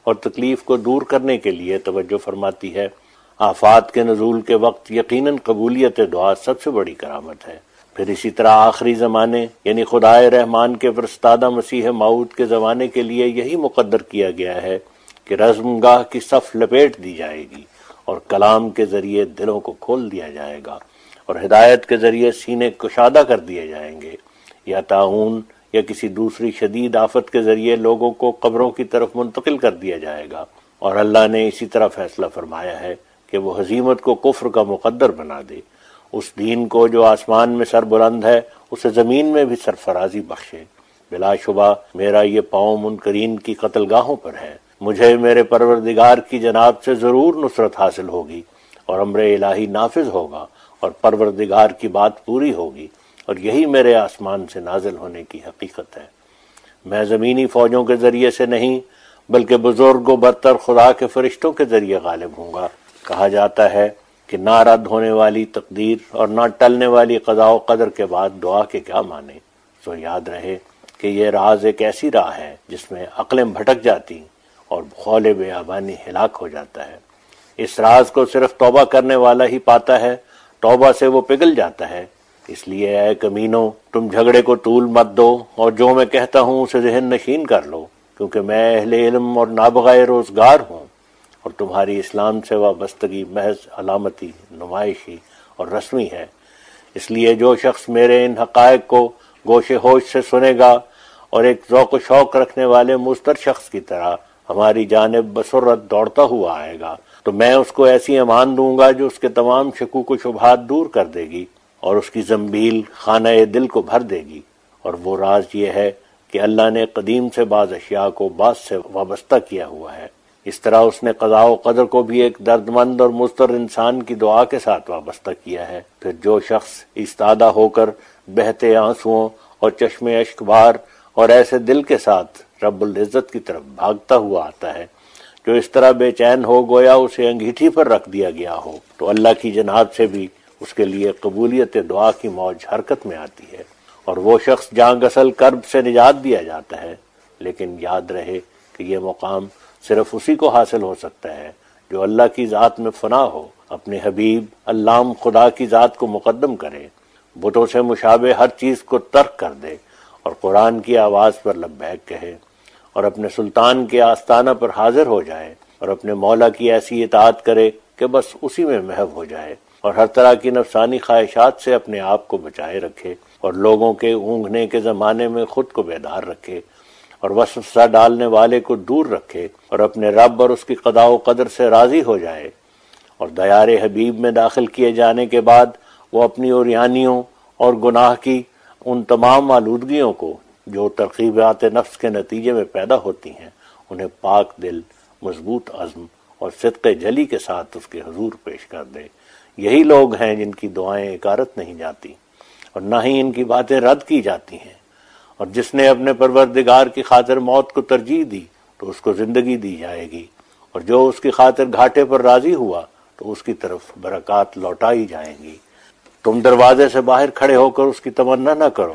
[SPEAKER 1] اور تکلیف کو دور کرنے کے لیے توجہ فرماتی ہے۔ آفات کے نزول کے وقت یقیناً قبولیت دعا سب سے بڑی کرامت ہے۔ پھر اسی طرح آخری زمانے یعنی خدائے رحمان کے فرستادہ مسیح موعود کے زمانے کے لیے یہی مقدر کیا گیا ہے کہ رزمگاہ کی صف لپیٹ دی جائے گی اور کلام کے ذریعے دلوں کو کھول دیا جائے گا اور ہدایت کے ذریعے سینے کشادہ کر دیے جائیں گے، یا طاعون یا کسی دوسری شدید آفت کے ذریعے لوگوں کو قبروں کی طرف منتقل کر دیا جائے گا۔ اور اللہ نے اسی طرح فیصلہ فرمایا ہے کہ وہ ہزیمت کو کفر کا مقدر بنا دے، اس دین کو جو آسمان میں سر بلند ہے اسے زمین میں بھی سرفرازی بخشے۔ بلا شبہ میرا یہ پاؤں منکرین کی قتل گاہوں پر ہے، مجھے میرے پروردگار کی جناب سے ضرور نصرت حاصل ہوگی اور امر الہی نافذ ہوگا اور پروردگار کی بات پوری ہوگی، اور یہی میرے آسمان سے نازل ہونے کی حقیقت ہے۔ میں زمینی فوجوں کے ذریعے سے نہیں بلکہ بزرگ و برتر خدا کے فرشتوں کے ذریعے غالب ہوں گا۔ کہا جاتا ہے کہ نہ رد ہونے والی تقدیر اور نہ ٹلنے والی قضاء و قدر کے بعد دعا کے کیا معنی، سو یاد رہے کہ یہ راز ایک ایسی راہ ہے جس میں عقلیں بھٹک جاتی اور خول بیابانی ہلاک ہو جاتا ہے۔ اس راز کو صرف توبہ کرنے والا ہی پاتا ہے، توبہ سے وہ پگھل جاتا ہے۔ اس لیے اے کمینوں، تم جھگڑے کو طول مت دو اور جو میں کہتا ہوں اسے ذہن نشین کر لو، کیونکہ میں اہل علم اور نابغہ روزگار ہوں اور تمہاری اسلام سے وابستگی محض علامتی، نمائشی اور رسمی ہے۔ اس لیے جو شخص میرے ان حقائق کو گوش ہوش سے سنے گا اور ایک ذوق و شوق رکھنے والے مستر شخص کی طرح ہماری جانب بسرعت دوڑتا ہوا آئے گا تو میں اس کو ایسی امان دوں گا جو اس کے تمام شکوک و شبہات دور کر دے گی اور اس کی زنبیل خانہ دل کو بھر دے گی۔ اور وہ راز یہ ہے کہ اللہ نے قدیم سے بعض اشیاء کو بعض سے وابستہ کیا ہوا ہے، اس طرح اس نے قضاء و قدر کو بھی ایک درد مند اور مضطر انسان کی دعا کے ساتھ وابستہ کیا ہے۔ پھر جو شخص ایستادہ ہو کر بہتے آنسوؤں اور چشم اشک بار اور ایسے دل کے ساتھ رب العزت کی طرف بھاگتا ہوا آتا ہے جو اس طرح بے چین ہو گویا اسے انگیٹھی پر رکھ دیا گیا ہو، تو اللہ کی جناب سے بھی اس کے لیے قبولیت دعا کی موج حرکت میں آتی ہے اور وہ شخص جاں گسل کرب سے نجات دیا جاتا ہے۔ لیکن یاد رہے کہ یہ مقام صرف اسی کو حاصل ہو سکتا ہے جو اللہ کی ذات میں فنا ہو، اپنے حبیب علام خدا کی ذات کو مقدم کرے، بتوں سے مشابہ ہر چیز کو ترک کر دے اور قرآن کی آواز پر لبیک کہے اور اپنے سلطان کے آستانہ پر حاضر ہو جائے اور اپنے مولا کی ایسی اطاعت کرے کہ بس اسی میں محو ہو جائے اور ہر طرح کی نفسانی خواہشات سے اپنے آپ کو بچائے رکھے اور لوگوں کے اونگنے کے زمانے میں خود کو بیدار رکھے اور وسوسہ ڈالنے والے کو دور رکھے اور اپنے رب اور اس کی قضاء و قدر سے راضی ہو جائے، اور دیار حبیب میں داخل کیے جانے کے بعد وہ اپنی عریانیوں اور گناہ کی ان تمام آلودگیوں کو جو ترغیبات نفس کے نتیجے میں پیدا ہوتی ہیں انہیں پاک دل، مضبوط عزم اور صدق جلی کے ساتھ اس کے حضور پیش کر دے۔ یہی لوگ ہیں جن کی دعائیں اکارت نہیں جاتی اور نہ ہی ان کی باتیں رد کی جاتی ہیں، اور جس نے اپنے پروردگار کی خاطر موت کو ترجیح دی تو اس کو زندگی دی جائے گی، اور جو اس کی خاطر گھاٹے پر راضی ہوا تو اس کی طرف برکات لوٹائی جائیں گی۔ تم دروازے سے باہر کھڑے ہو کر اس کی تمنا نہ کرو،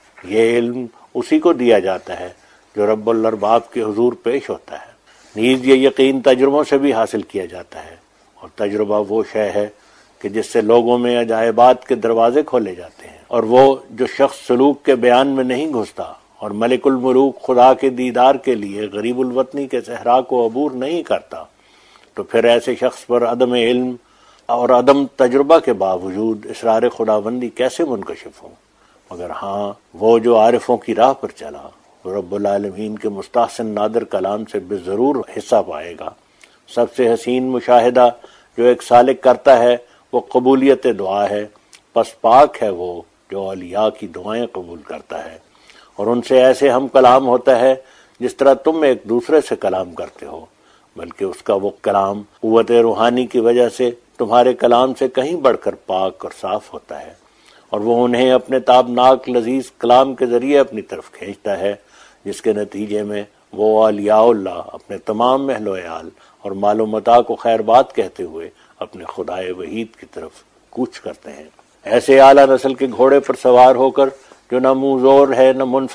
[SPEAKER 1] یہ علم اسی کو دیا جاتا ہے جو رب الارباب کے حضور پیش ہوتا ہے۔ نیز یہ یقین تجربوں سے بھی حاصل کیا جاتا ہے، اور تجربہ وہ شے ہے کہ جس سے لوگوں میں عجائبات کے دروازے کھولے جاتے ہیں، اور وہ جو شخص سلوک کے بیان میں نہیں گھستا اور ملک الملوک خدا کے دیدار کے لیے غریب الوطنی کے صحرا کو عبور نہیں کرتا، تو پھر ایسے شخص پر عدم علم اور عدم تجربہ کے باوجود اسرار خداوندی کیسے منکشف ہوں؟ مگر ہاں، وہ جو عارفوں کی راہ پر چلا وہ رب العالمین کے مستحسن نادر کلام سے بے ضرور حصہ پائے گا۔ سب سے حسین مشاہدہ جو ایک سالک کرتا ہے وہ قبولیت دعا ہے، پس پاک ہے وہ جو اولیاء کی دعائیں قبول کرتا ہے اور ان سے ایسے ہم کلام ہوتا ہے جس طرح تم ایک دوسرے سے کلام کرتے ہو، بلکہ اس کا وہ کلام قوت روحانی کی وجہ سے تمہارے کلام سے کہیں بڑھ کر پاک اور صاف ہوتا ہے، اور وہ انہیں اپنے تابناک لذیذ کلام کے ذریعے اپنی طرف کھینچتا ہے، جس کے نتیجے میں وہ اولیاء اللہ اپنے تمام اہل و عیال اور مال و متاع کو خیر بات کہتے ہوئے اپنے خدائے وحید کی طرف کوچ کرتے ہیں۔ ایسے اعلیٰ نسل کے گھوڑے پر سوار ہو کر جو نہ منہ زور ہے نہ منفرد،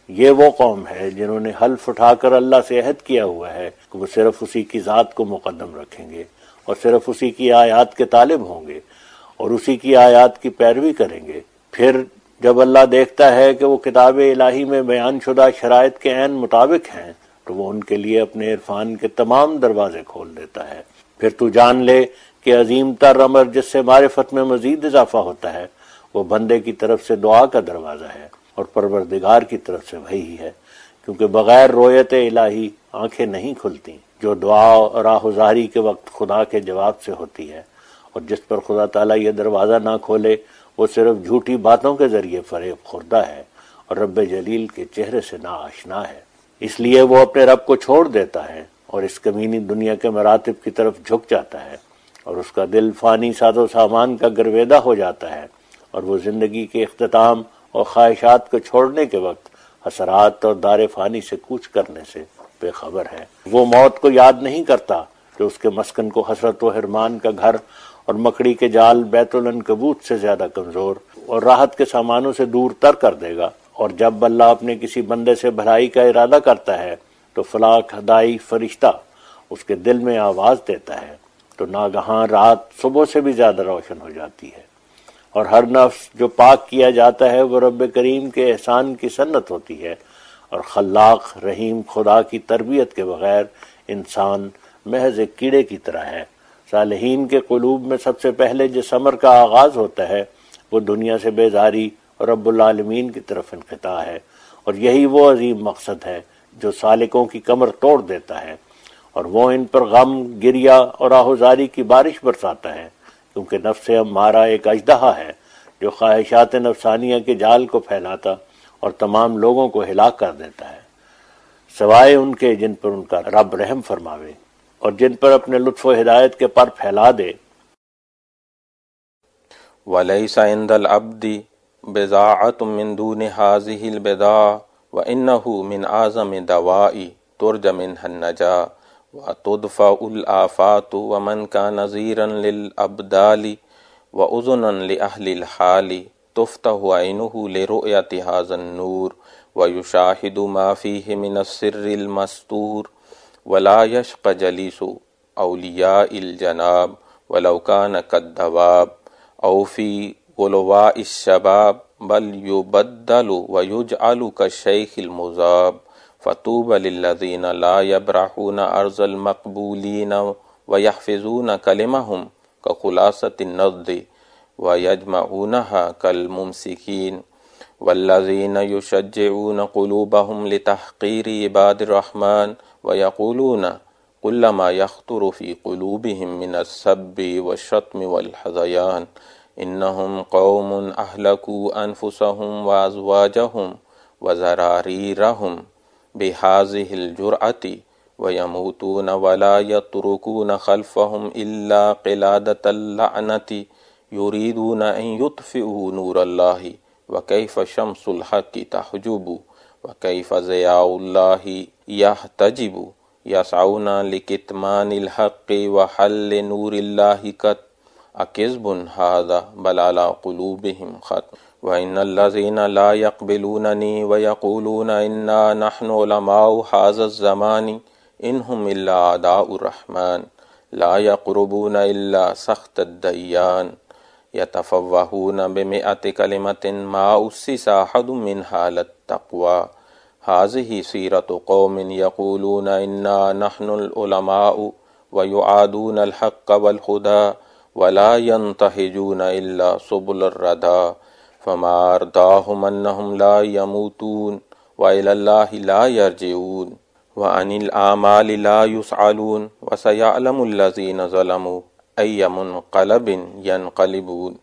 [SPEAKER 1] یہ وہ قوم ہے جنہوں نے حلف اٹھا کر اللہ سے عہد کیا ہوا ہے کہ وہ صرف اسی کی ذات کو مقدم رکھیں گے اور صرف اسی کی آیات کے طالب ہوں گے اور اسی کی آیات کی پیروی کریں گے۔ پھر جب اللہ دیکھتا ہے کہ وہ کتاب الہی میں بیان شدہ شرائط کے عین مطابق ہیں تو وہ ان کے لیے اپنے عرفان کے تمام دروازے کھول دیتا ہے۔ پھر تو جان لے کہ عظیم تر امر جس سے معرفت میں مزید اضافہ ہوتا ہے وہ بندے کی طرف سے دعا کا دروازہ ہے اور پروردگار کی طرف سے وہی ہے، کیونکہ بغیر رویت الہی آنکھیں نہیں کھلتی جو دعا اور آہوزاری کے وقت خدا کے جواب سے ہوتی ہے، اور جس پر خدا تعالیٰ یہ دروازہ نہ کھولے وہ صرف جھوٹی باتوں کے ذریعے فریب خوردہ ہے اور رب جلیل کے چہرے سے ناآشنا ہے۔ اس لیے وہ اپنے رب کو چھوڑ دیتا ہے اور اس کمینی دنیا کے مراتب کی طرف جھک جاتا ہے، اور اس کا دل فانی ساز و سامان کا گرویدہ ہو جاتا ہے، اور وہ زندگی کے اختتام اور خواہشات کو چھوڑنے کے وقت حسرات اور دار فانی سے کوچ کرنے سے بے خبر ہے۔ وہ موت کو یاد نہیں کرتا جو اس کے مسکن کو حسرت و حرمان کا گھر اور مکڑی کے جال بیت العنکبوت سے زیادہ کمزور اور راحت کے سامانوں سے دور تر کر دے گا۔ اور جب اللہ اپنے کسی بندے سے بھلائی کا ارادہ کرتا ہے تو فلاک ہدائی فرشتہ اس کے دل میں آواز دیتا ہے تو ناگہاں رات صبح سے بھی زیادہ روشن ہو جاتی ہے، اور ہر نفس جو پاک کیا جاتا ہے وہ رب کریم کے احسان کی سنت ہوتی ہے، اور خلاق رحیم خدا کی تربیت کے بغیر انسان محض ایک کیڑے کی طرح ہے۔ صالحین کے قلوب میں سب سے پہلے جس امر کا آغاز ہوتا ہے وہ دنیا سے بیزاری اور رب العالمین کی طرف انقطاع ہے، اور یہی وہ عظیم مقصد ہے جو سالکوں کی کمر توڑ دیتا ہے، اور وہ ان پر غم، گریا اور آہوزاری کی بارش برساتا ہے، کیونکہ نفس امارہ ایک اژدہا ہے جو خواہشات نفسانیہ کے جال کو پھیلاتا اور تمام لوگوں کو ہلاک کر دیتا ہے، سوائے ان کے جن پر ان کا رب رحم فرماوے اور جن پر اپنے لطف و ہدایت کے پر پھیلا دے۔
[SPEAKER 2] وَلَيْسَ عِنْدَ الْعَبْدِ بِضَاعَةٌ مِّن دُونِ هَٰذِهِ الْبِضَاعَةِ وَإِنَّهُ مِنْ أَعْظَمِ الدَّوَاءِ تُرْجَى مِنْهَا النَّجَاةُ وَتُدْفَعُ الْآفَاتُ وَمَنْ كَانَ نَذِيرًا لِلْأَبْدَالِ وَأُذُنًا لِأَهْلِ الْحَالِ تُفْتَحُ عَيْنُهُ لِرُؤْيَةِ هَٰذَا النُّورِ وَيُشَاهِدُ مَا فِيهِ مِنَ السِّرِّ الْمَسْتُورِ وَلَا يَشْقَى جَلِيسُ أَوْلِيَاءِ الْجَنَابِ وَلَوْ كَانَ كَالدَّوَابِ أَوْ فِي غُلَوَاءِ الشَّبَابِ بل يبدل ويجعل كالشيخ المذاب فطوبى للذين لا يبرحون أرض المقبولين ويحفظون كلمهم كخلاصة النضد ويجمعونها كالممسكين والذين يشجعون قلوبهم لتحقير عباد الرحمن ويقولون كل ما يخطر في قلوبهم من السب والشتم والحذيان انہم قوم اہلکوا انفسہم وازواجہم وذراريرہم بہذہ الجرأة ویموتون ولا یترکون خلفہم الا قلادۃ اللعنۃ یریدون ان یطفئوا نور اللہ وکیف شمس الحق تحجب وکیف ضیاء اللہ یحتجب یسعون لکتمان الحق وحل نور اللہ قط اکذب ھذا بل علی قلوبہم ختم وان الذین لا یقبلوننی ویقولون انا نحن علماء ھذا الزمان انہم الا اعداء الرحمن لا یقربون الا سخط الدیان یتفوہون بمئۃ کلمۃ ما اسس احد منھا للتقوی ھذہ سیرۃ قوم یقولون انا نحن العلماء ویعادون الحق والہدی ولا ينتهجون الا سبل الردى فما ارضاهم انهم لا يموتون والى الله لا يرجعون وعن الاعمال لا يسألون وسيعلم الذين ظلموا اي منقلب ينقلبون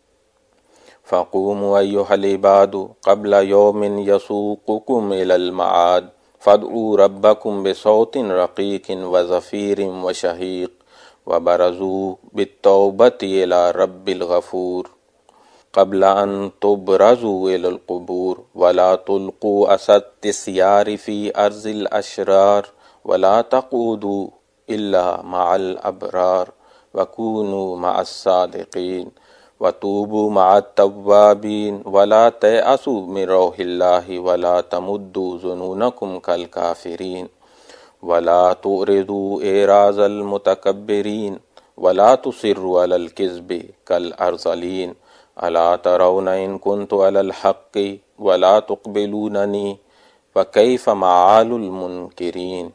[SPEAKER 2] فقوموا ايها العباد قبل يوم يسوقكم الى المعاد فادعوا ربكم بصوت رقيق وزفير وشهيق وبرزوا بالتوبة إلى رب الغفور قبل أن تبرزوا إلى القبور ولا تلقوا أسد السيار في أرض الأشرار ولا تقعدوا إلا مع الأبرار وكونوا مع الصادقين وتوبوا مع التوابین ولا تیأسوا من روح اللہ ولا تمدوا ظنونکم کالکافرین ولا تعرضوا اعراض المتکبرین ولا تصروا علی الکذب کالارذلین الا ترون ان كنت على الحق ولا تقبلوننی فكيف معال المنکرین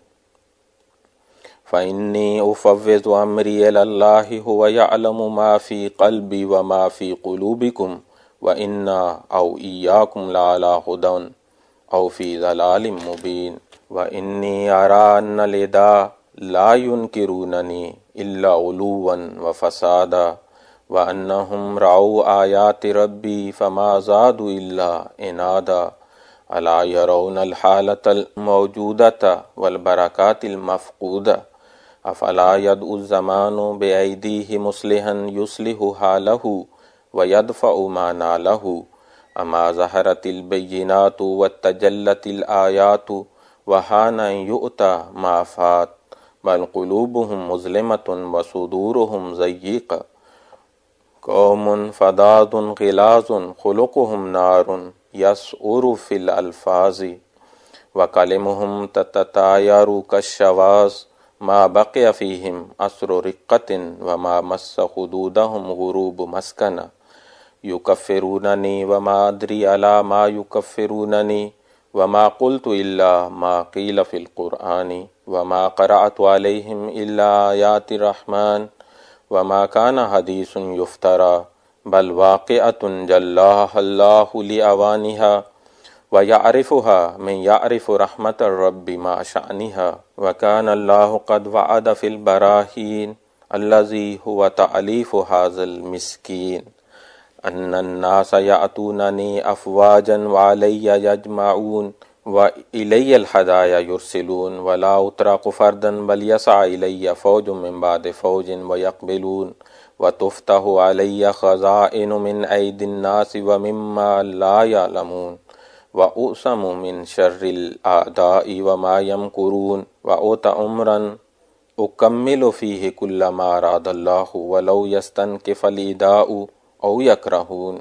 [SPEAKER 2] فإني أفوض أمري إلى الله هو يعلم ما في قلبي وما في قلوبكم وإنا أو إياكم لعلى هدى أو في ضلال مبين وإني أرى أن العدا لا ينكرونني إلا علوا وفسادا وأنهم رأوا آيات ربي فما زادوا إلا عنادا ألا يرون الحالة الموجودة والبركات المفقودة افلا يدعو الزمان بأيديه مصلحا يصلح حاله ويدفع ما ناله اما ظهرت البينات وتجلت الآيات وهان أن يؤتى ما فات بل قلوبهم مظلمة وصدورهم ضيقة قوم فضاض غلاظ خلقهم نار يسعر في الألفاظ وكلمهم تتطاير كالشواذ ما بقي فيهم أسر رقة وما مس خدودهم غروب مسكنة يكفرونني وما أدري على ما يكفرونني وما قلت إلا ما قيل في القرآن وما قرأت عليهم إلا آيات الرحمن وما كان حديث يفترى بل واقعة جلاها الله لأوانها ويعرفها من يعرف رحمة الرب مع شأنها وكان الله قد وعد في البراهين الذي هو تأليف هذا المسكين أن الناس يأتونني أفواجا وعلي يجمعون وإلي الهدايا يرسلون ولا أترك فردا بل يسعى إلي فوج من بعد فوج ويقبلون وتفتح علي خزائن من أيدي الناس ومما لا يعلمون وأؤسم من شر الأعداء وما يمكرون وأوت أمرا أكمل فيه كل ما أراد الله ولو يستنكف الإداء أو يكرهون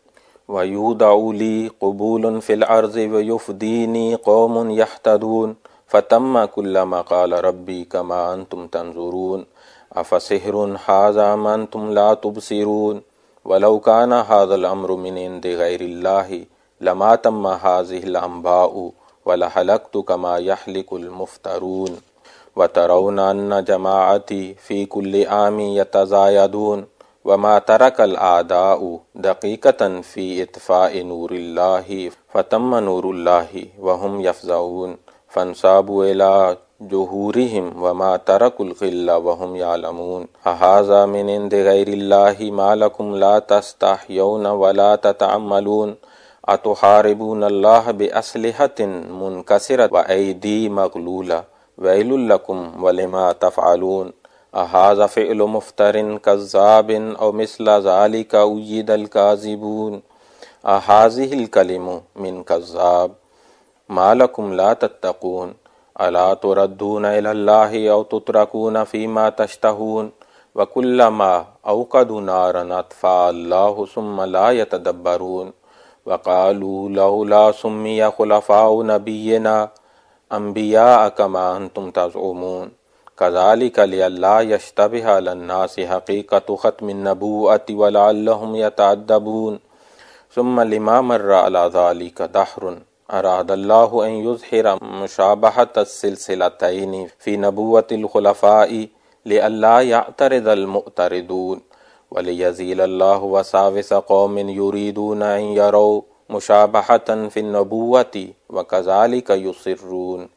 [SPEAKER 2] ويودع لي قبول في الأرض ويفديني قوم يهتدون فتم كل ما قال ربي كما أنتم تنظرون أفسحر هذا ما أنتم لا تبصرون ولو كان هذا الأمر من عند غير الله لما تم هذه الأنباء ولهلكت كما يهلك المفترون وترون أن جماعتي في كل عام يتزايدون وما ترك الأعداء دقيقة في إطفاء نور الله فتم نور الله وهم يفزعون فانصابوا إلى جهورهم وما تركوا الغل وهم يعلمون هذا من عند غير الله ما لكم لا تستحيون ولا تتعملون أتحاربون الله بأسلحة منكسرة وأيدي مغلولة ويل لكم ولما تفعلون أهذا فعل مفتر كذاب أو مثل ذلك أوجد الكاذبون أهذه الكلمة من كذاب ما لكم لا تتقون ألا تردون إلى الله أو تتركون فيما تشتهون وكلما أوقدوا نارا أطفأها الله ثم لا يتدبرون وقالوا لولا سمي خلفاء نبينا أنبياء كما أنتم تزعمون كذلك لئلا يشتبه على الناس حقيقة ختم النبوءة ولعلهم يتأدبون ثم لما مر على ذلك دهر أراد الله أن يظهر مشابهة السلسلتين في نبوة الخلفاء لئلا يعترض المعترضون وليزيل الله وساوس قوم يريدون أن يروا مشابهة في النبوة وكذلك يصرون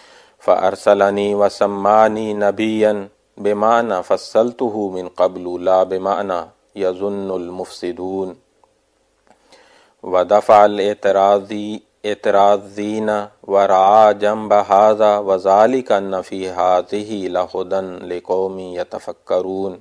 [SPEAKER 2] فأرسلني وسماني نبيا بمعنى فصلته من قبل لا بمعنى يظن المفسدون ودفع الاعتراضين ورعى جنب هذا وذلك أن في هذه لهدى لقوم يتفكرون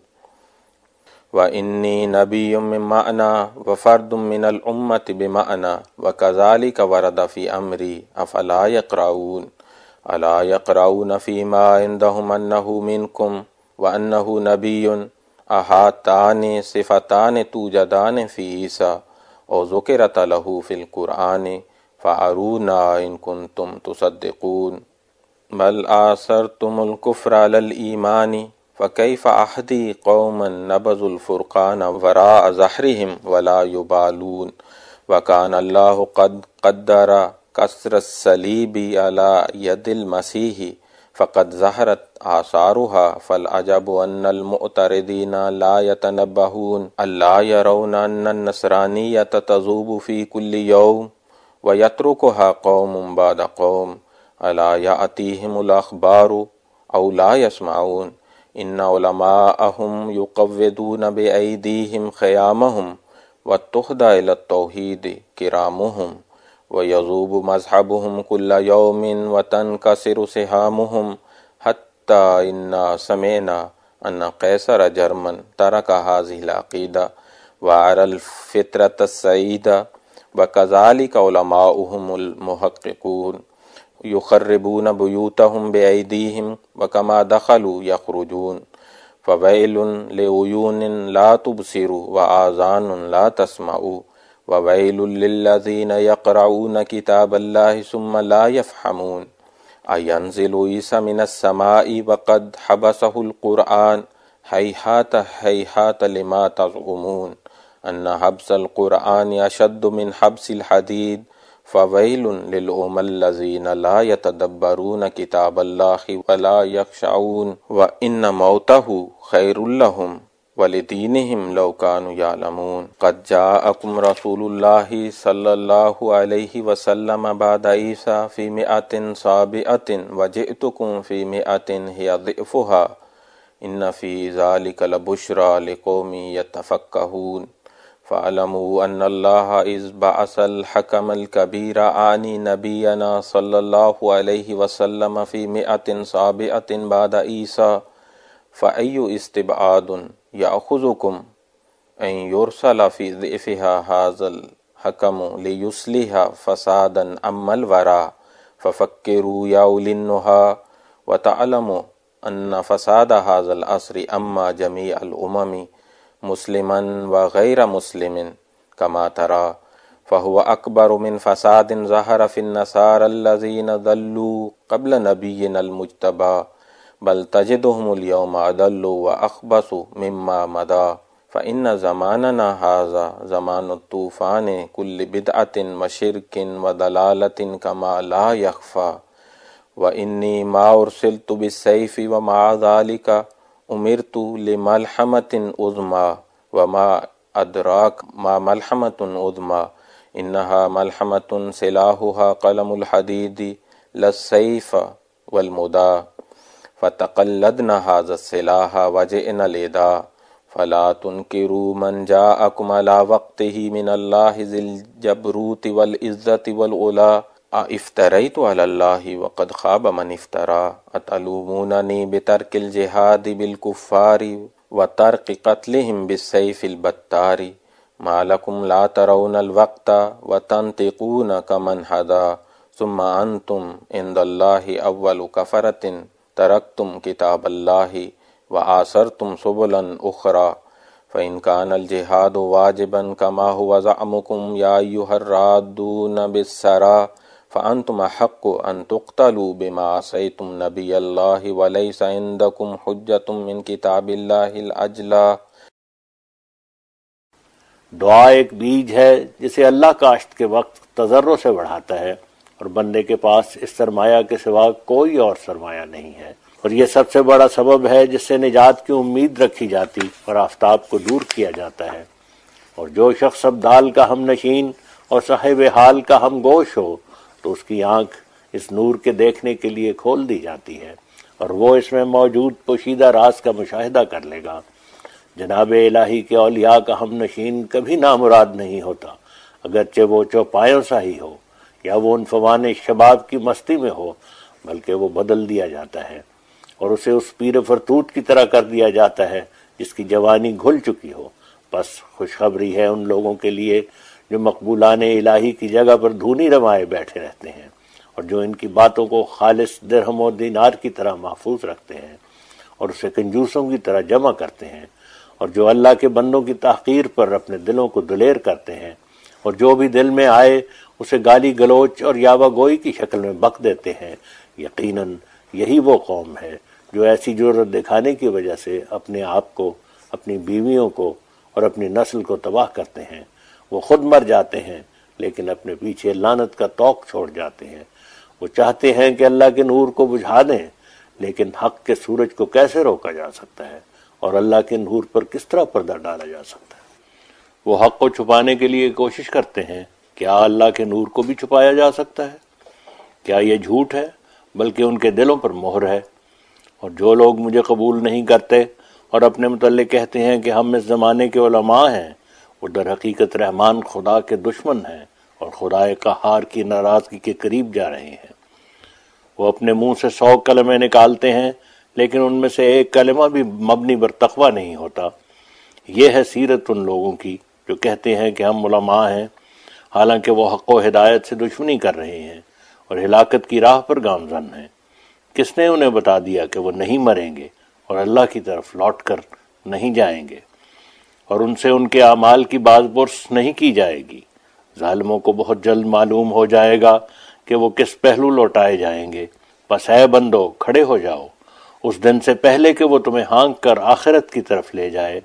[SPEAKER 2] وإني نبي من معنى وفرد من الأمة بمعنى وكذلك ورد في أمري أفلا يقرؤون ألا يقرؤون فيما عندهم أنه منكم وأنه نبي احاتان صفتان توجدان فی عیسیٰ او ذکرت لہ فی القرآن فارونا ان کنتم تصدقون بل آثرتم الکفر علی الایمان فکیف اہدی قوما نبذوا الفرقان وراء ظہرہم ولا یبالون وکان اللہ قد قدر کسر الصلیب علی ید المسیح فقد ظہرت آثارها فالعجب ان المعترضین لا يتنبہون الا يرون ان النصرانیۃ تذوب فی کل یوم ویترکها قوم بعد قوم الا یأتیہم الاخبار او لا یسمعون ان علماءہم یقوضون بأیدیہم خیامہم واتخذ الی التوحید کرامہم ویذوب مذہبہم کل یوم وتنکسر سہامہم حتی انا سمعنا ان قیصر جرمن ترک هذه العقیدہ وعری الفطرۃ السعیدہ وکذالک علماؤہم المحققون یخربون بیوتہم بأیدیہم وکما دخلوا یخرجون فویل لعیون لا تبصر وآذان لا تسمع وویل للذین یقرؤون کتاب اللہ ثم لا یفہمون اینزل عیسیٰ من السماء وقد حبسہ القرآن ہیہات ہیہات لما تزعمون ان حبس القرآن اشد من حبس الحدید فویل للأمم الذین لا یتدبرون کتاب اللہ ولا یخشعون وان موتہ خیر لہم ولدینہم لو کانوا یعلمون قد جاءکم رسول اللہ صلی اللہ علیہ وسلم بعد عیسیٰ فی مئۃ سابعۃ وجئتکم فی مئۃ ہی ضعفها ان فی ذلک لبشریٰ لقوم یتفقہون فاعلموا ان اللہ اذ بعث الحکم الکبیر عنی نبینا صلی اللہ علیہ وسلم فی مئۃ سابعۃ بعد عیسیٰ فأی استبعاد یأخذکم ان یرسل فی ضعفها هذا الحکم لیصلح فسادا اما الورا ففکروا یا اولی النہی وتعلموا ان فساد هذا العصر اما جمیع الامم مسلما وغیر مسلم کما ترى فهو اکبر من فساد ظہر فی النصارى الذین ضلوا قبل نبینا المجتبى بل تجدهم اليوم اضل واخبث مما مضى فإن زماننا هذا زمان الطوفان كل بدعة وشرك وضلالة كما لا يخفى وإني ما أرسلت بالسيف ومع ذلك امرت لملحمة عظمى وما ادراک ما ملحمة عظمى انها ملحمة سلاحها قلم الحديد لا السيف والمدى فتقلدنا هذا السلاح وجئنا الإداء فلا تنكروا من جاءكم على وقته من الله ذي الجبروت والعزة والعلا افتريت على الله وقد خاب من افترى اتلومونني بترك الجهاد بالكفار وترك قتلهم بالسيف البتار ما لكم لا ترون الوقت وتنطقون كمن هدى ثم أنتم عند الله أول كفرة تركتم كتاب الله وآثرتم سبلا أخرى فإن كان الجهاد واجبا كما هو زعمكم يا أيها الرادون بالسرى فأنتم أحق أن تقتلوا بما عصيتم نبي الله وليس عندكم حجة من كتاب الله الأجلى۔
[SPEAKER 1] دعا ایک بیج ہے جسے اللہ کاشت کے وقت تضرع سے بڑھاتا ہے، اور بندے کے پاس اس سرمایہ کے سوا کوئی اور سرمایہ نہیں ہے، اور یہ سب سے بڑا سبب ہے جس سے نجات کی امید رکھی جاتی اور آفتاب کو دور کیا جاتا ہے۔ اور جو شخص ابدال کا ہم نشین اور صاحب حال کا ہم گوش ہو تو اس کی آنکھ اس نور کے دیکھنے کے لیے کھول دی جاتی ہے، اور وہ اس میں موجود پوشیدہ راز کا مشاہدہ کر لے گا۔ جناب الہی کے اولیاء کا ہم نشین کبھی نامراد نہیں ہوتا، اگرچہ وہ چوپایوں سا ہی ہو یا وہ عنفوان شباب کی مستی میں ہو، بلکہ وہ بدل دیا جاتا ہے اور اسے اس پیر فرتوت کی طرح کر دیا جاتا ہے جس کی جوانی گھل چکی ہو۔ بس خوشخبری ہے ان لوگوں کے لیے جو مقبولان الہی کی جگہ پر دھونی روائے بیٹھے رہتے ہیں، اور جو ان کی باتوں کو خالص درہم و دینار کی طرح محفوظ رکھتے ہیں اور اسے کنجوسوں کی طرح جمع کرتے ہیں، اور جو اللہ کے بندوں کی تحقیر پر اپنے دلوں کو دلیر کرتے ہیں اور جو بھی دل میں آئے اسے گالی گلوچ اور یاوہ گوئی کی شکل میں بک دیتے ہیں، یقیناً یہی وہ قوم ہے جو ایسی جرأت دکھانے کی وجہ سے اپنے آپ کو، اپنی بیویوں کو اور اپنی نسل کو تباہ کرتے ہیں۔ وہ خود مر جاتے ہیں لیکن اپنے پیچھے لعنت کا طوق چھوڑ جاتے ہیں۔ وہ چاہتے ہیں کہ اللہ کے نور کو بجھا دیں، لیکن حق کے سورج کو کیسے روکا جا سکتا ہے اور اللہ کے نور پر کس طرح پردہ ڈالا جا سکتا ہے؟ وہ حق کو چھپانے کے لیے کوشش کرتے ہیں، کیا اللہ کے نور کو بھی چھپایا جا سکتا ہے؟ کیا یہ جھوٹ ہے؟ بلکہ ان کے دلوں پر مہر ہے۔ اور جو لوگ مجھے قبول نہیں کرتے اور اپنے متعلق کہتے ہیں کہ ہم اس زمانے کے علماء ہیں، وہ در حقیقت رحمان خدا کے دشمن ہیں اور خدا قہار کی ناراضگی کے قریب جا رہے ہیں۔ وہ اپنے منہ سے 100 کلمے نکالتے ہیں لیکن ان میں سے ایک کلمہ بھی مبنی بر تقویٰ نہیں ہوتا۔ یہ ہے سیرت ان لوگوں کی جو کہتے ہیں کہ ہم علماء ہیں، حالانکہ وہ حق و ہدایت سے دشمنی کر رہے ہیں اور ہلاکت کی راہ پر گامزن ہیں۔ کس نے انہیں بتا دیا کہ وہ نہیں مریں گے اور اللہ کی طرف لوٹ کر نہیں جائیں گے اور ان سے ان کے اعمال کی باز پرس نہیں کی جائے گی؟ ظالموں کو بہت جلد معلوم ہو جائے گا کہ وہ کس پہلو لوٹائے جائیں گے۔ بس اے بندو کھڑے ہو جاؤ اس دن سے پہلے کہ وہ تمہیں ہانک کر آخرت کی طرف لے جائے۔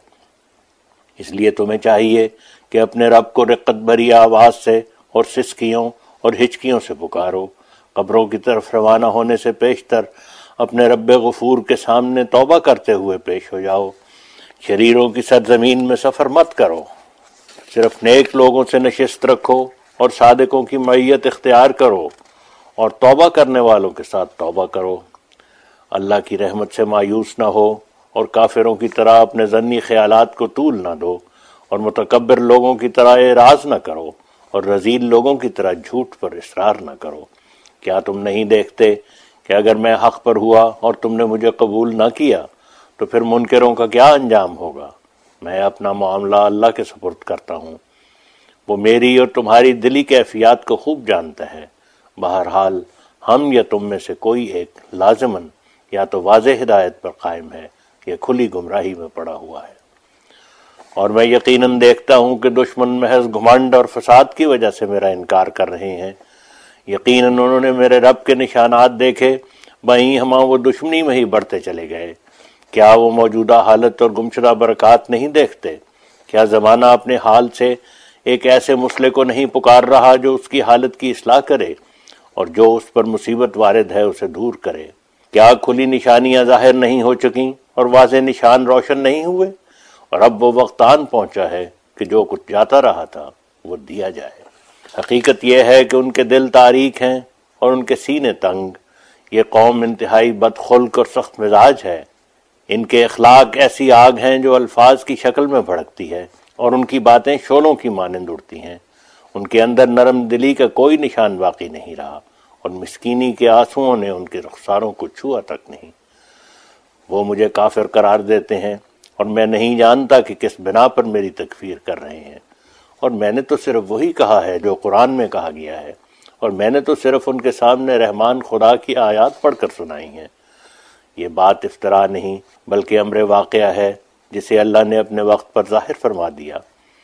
[SPEAKER 1] اس لیے تمہیں چاہیے کہ اپنے رب کو رقت بھری آواز سے اور سسکیوں اور ہچکیوں سے پکارو۔ قبروں کی طرف روانہ ہونے سے پیشتر اپنے رب غفور کے سامنے توبہ کرتے ہوئے پیش ہو جاؤ۔ شریروں کی سرزمین میں سفر مت کرو، صرف نیک لوگوں سے نشست رکھو اور صادقوں کی معیت اختیار کرو اور توبہ کرنے والوں کے ساتھ توبہ کرو۔ اللہ کی رحمت سے مایوس نہ ہو اور کافروں کی طرح اپنے ظنی خیالات کو طول نہ دو اور متکبر لوگوں کی طرح اعراض نہ کرو اور رذیل لوگوں کی طرح جھوٹ پر اصرار نہ کرو۔ کیا تم نہیں دیکھتے کہ اگر میں حق پر ہوا اور تم نے مجھے قبول نہ کیا تو پھر منکروں کا کیا انجام ہوگا؟ میں اپنا معاملہ اللہ کے سپرد کرتا ہوں، وہ میری اور تمہاری دلی کیفیات کو خوب جانتا ہے۔ بہرحال ہم یا تم میں سے کوئی ایک لازماً یا تو واضح ہدایت پر قائم ہے یا کھلی گمراہی میں پڑا ہوا ہے۔ اور میں یقیناً دیکھتا ہوں کہ دشمن محض گھمنڈ اور فساد کی وجہ سے میرا انکار کر رہے ہیں۔ یقیناً انہوں نے میرے رب کے نشانات دیکھے، وہیں ہم وہ دشمنی میں ہی بڑھتے چلے گئے۔ کیا وہ موجودہ حالت اور گمشدہ برکات نہیں دیکھتے؟ کیا زمانہ اپنے حال سے ایک ایسے مسئلے کو نہیں پکار رہا جو اس کی حالت کی اصلاح کرے اور جو اس پر مصیبت وارد ہے اسے دور کرے؟ کیا کھلی نشانیاں ظاہر نہیں ہو چکیں اور واضح نشان روشن نہیں ہوئے؟ اور اب وہ وقت آن پہنچا ہے کہ جو کچھ جاتا رہا تھا وہ دیا جائے۔ حقیقت یہ ہے کہ ان کے دل تاریک ہیں اور ان کے سینے تنگ۔ یہ قوم انتہائی بدخلق اور سخت مزاج ہے۔ ان کے اخلاق ایسی آگ ہیں جو الفاظ کی شکل میں بھڑکتی ہے اور ان کی باتیں شعلوں کی مانند اڑتی ہیں۔ ان کے اندر نرم دلی کا کوئی نشان باقی نہیں رہا اور مسکینی کے آنسوؤں نے ان کے رخساروں کو چھوا تک نہیں۔ وہ مجھے کافر قرار دیتے ہیں اور میں نہیں جانتا کہ کس بنا پر میری تکفیر کر رہے ہیں، اور میں نے تو صرف وہی کہا ہے جو قرآن میں کہا گیا ہے، اور میں نے تو صرف ان کے سامنے رحمان خدا کی آیات پڑھ کر سنائی ہیں۔ یہ بات افترا نہیں بلکہ امر واقعہ ہے جسے اللہ نے اپنے وقت پر ظاہر فرما دیا،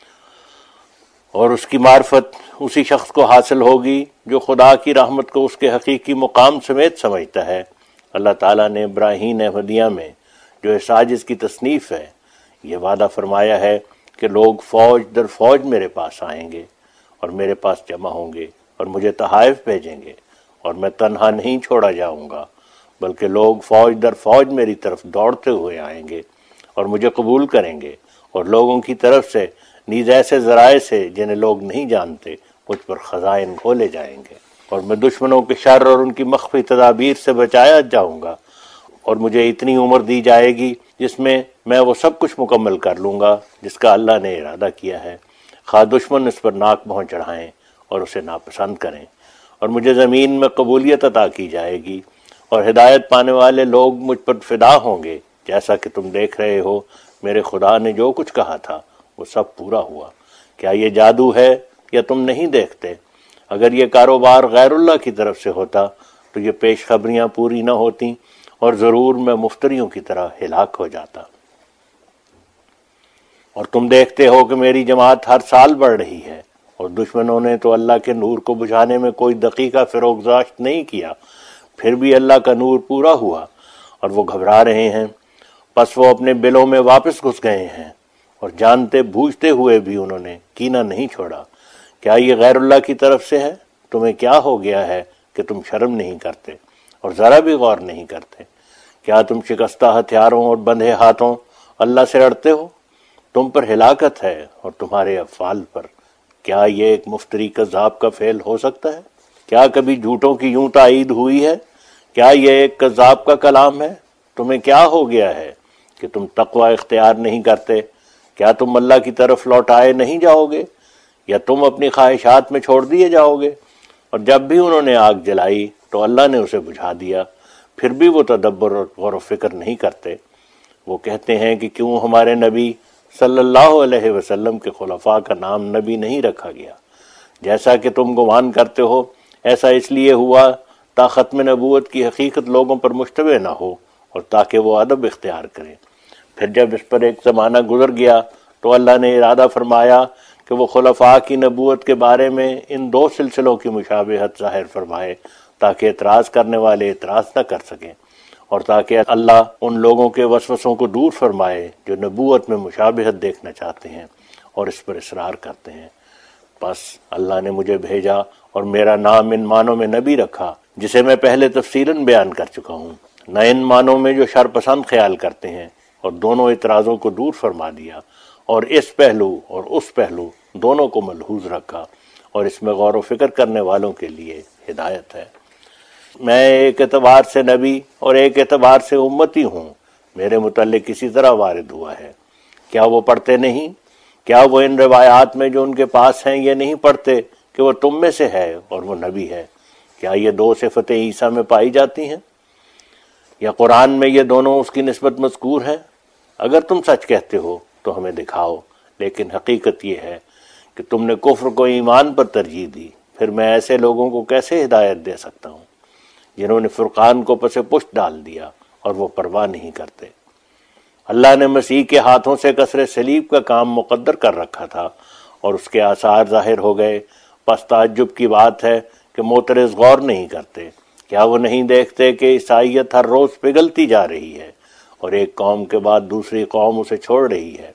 [SPEAKER 1] اور اس کی معرفت اسی شخص کو حاصل ہوگی جو خدا کی رحمت کو اس کے حقیقی مقام سمیت سمجھتا ہے۔ اللہ تعالیٰ نے ابراہیم احمدیہ میں جو اس عاجز کی تصنیف ہے یہ وعدہ فرمایا ہے کہ لوگ فوج در فوج میرے پاس آئیں گے اور میرے پاس جمع ہوں گے اور مجھے تحائف بھیجیں گے، اور میں تنہا نہیں چھوڑا جاؤں گا بلکہ لوگ فوج در فوج میری طرف دوڑتے ہوئے آئیں گے اور مجھے قبول کریں گے، اور لوگوں کی طرف سے نیز ایسے ذرائع سے جنہیں لوگ نہیں جانتے مجھ پر خزائن کھولے جائیں گے، اور میں دشمنوں کے شر اور ان کی مخفی تدابیر سے بچایا جاؤں گا، اور مجھے اتنی عمر دی جائے گی جس میں میں وہ سب کچھ مکمل کر لوں گا جس کا اللہ نے ارادہ کیا ہے، خواہ دشمن اس پر ناک بھون چڑھائیں اور اسے ناپسند کریں، اور مجھے زمین میں قبولیت عطا کی جائے گی، اور ہدایت پانے والے لوگ مجھ پر فدا ہوں گے۔ جیسا کہ تم دیکھ رہے ہو میرے خدا نے جو کچھ کہا تھا وہ سب پورا ہوا۔ کیا یہ جادو ہے یا تم نہیں دیکھتے؟ اگر یہ کاروبار غیر اللہ کی طرف سے ہوتا تو یہ پیش خبریاں پوری نہ ہوتیں اور ضرور میں مفتریوں کی طرح ہلاک ہو جاتا۔ اور تم دیکھتے ہو کہ میری جماعت ہر سال بڑھ رہی ہے، اور دشمنوں نے تو اللہ کے نور کو بجھانے میں کوئی دقیقہ فروگزاشت نہیں کیا، پھر بھی اللہ کا نور پورا ہوا اور وہ گھبرا رہے ہیں۔ پس وہ اپنے بلوں میں واپس گھس گئے ہیں، اور جانتے بوجھتے ہوئے بھی انہوں نے کینہ نہیں چھوڑا۔ کیا یہ غیر اللہ کی طرف سے ہے؟ تمہیں کیا ہو گیا ہے کہ تم شرم نہیں کرتے اور ذرا بھی غور نہیں کرتے؟ کیا تم شکستہ ہتھیاروں اور بندھے ہاتھوں اللہ سے لڑتے ہو؟ تم پر ہلاکت ہے اور تمہارے افعال پر۔ کیا یہ ایک مفتری کذاب کا فعل ہو سکتا ہے؟ کیا کبھی جھوٹوں کی یوں تائید ہوئی ہے؟ کیا یہ ایک کذاب کا کلام ہے؟ تمہیں کیا ہو گیا ہے کہ تم تقوی اختیار نہیں کرتے؟ کیا تم اللہ کی طرف لوٹائے نہیں جاؤ گے، یا تم اپنی خواہشات میں چھوڑ دیے جاؤ گے؟ اور جب بھی انہوں نے آگ جلائی تو اللہ نے اسے بجھا دیا، پھر بھی وہ تدبر اور غور و فکر نہیں کرتے۔ وہ کہتے ہیں کہ کیوں ہمارے نبی صلی اللہ علیہ وسلم کے خلفاء کا نام نبی نہیں رکھا گیا؟ جیسا کہ تم گمان کرتے ہو ایسا اس لیے ہوا تا ختم نبوت کی حقیقت لوگوں پر مشتبہ نہ ہو اور تاکہ وہ ادب اختیار کریں۔ پھر جب اس پر ایک زمانہ گزر گیا تو اللہ نے ارادہ فرمایا کہ وہ خلفاء کی نبوت کے بارے میں ان دو سلسلوں کی مشابہت ظاہر فرمائے تاکہ اعتراض کرنے والے اعتراض نہ کر سکیں، اور تاکہ اللہ ان لوگوں کے وسوسوں کو دور فرمائے جو نبوت میں مشابہت دیکھنا چاہتے ہیں اور اس پر اصرار کرتے ہیں۔ بس اللہ نے مجھے بھیجا اور میرا نام ان معنوں میں نبی رکھا جسے میں پہلے تفصیلاً بیان کر چکا ہوں، نہ ان معنوں میں جو شر پسند خیال کرتے ہیں، اور دونوں اعتراضوں کو دور فرما دیا، اور اس پہلو اور اس پہلو دونوں کو ملحوظ رکھا، اور اس میں غور و فکر کرنے والوں کے لیے ہدایت ہے۔ میں ایک اعتبار سے نبی اور ایک اعتبار سے امتی ہوں، میرے متعلق اسی طرح وارد ہوا ہے۔ کیا وہ پڑھتے نہیں؟ کیا وہ ان روایات میں جو ان کے پاس ہیں یہ نہیں پڑھتے کہ وہ تم میں سے ہے اور وہ نبی ہے؟ کیا یہ دو صفتیں عیسیٰ میں پائی جاتی ہیں؟ یا قرآن میں یہ دونوں اس کی نسبت مذکور ہیں؟ اگر تم سچ کہتے ہو تو ہمیں دکھاؤ، لیکن حقیقت یہ ہے کہ تم نے کفر کو ایمان پر ترجیح دی، پھر میں ایسے لوگوں کو کیسے ہدایت دے سکتا ہوں جنہوں نے فرقان کو پس پشت ڈال دیا اور وہ پرواہ نہیں کرتے۔ اللہ نے مسیح کے ہاتھوں سے کسر صلیب کا کام مقدر کر رکھا تھا اور اس کے آثار ظاہر ہو گئے، پس تعجب کی بات ہے کہ معترض غور نہیں کرتے۔ کیا وہ نہیں دیکھتے کہ عیسائیت ہر روز پگھلتی جا رہی ہے اور ایک قوم کے بعد دوسری قوم اسے چھوڑ رہی ہے؟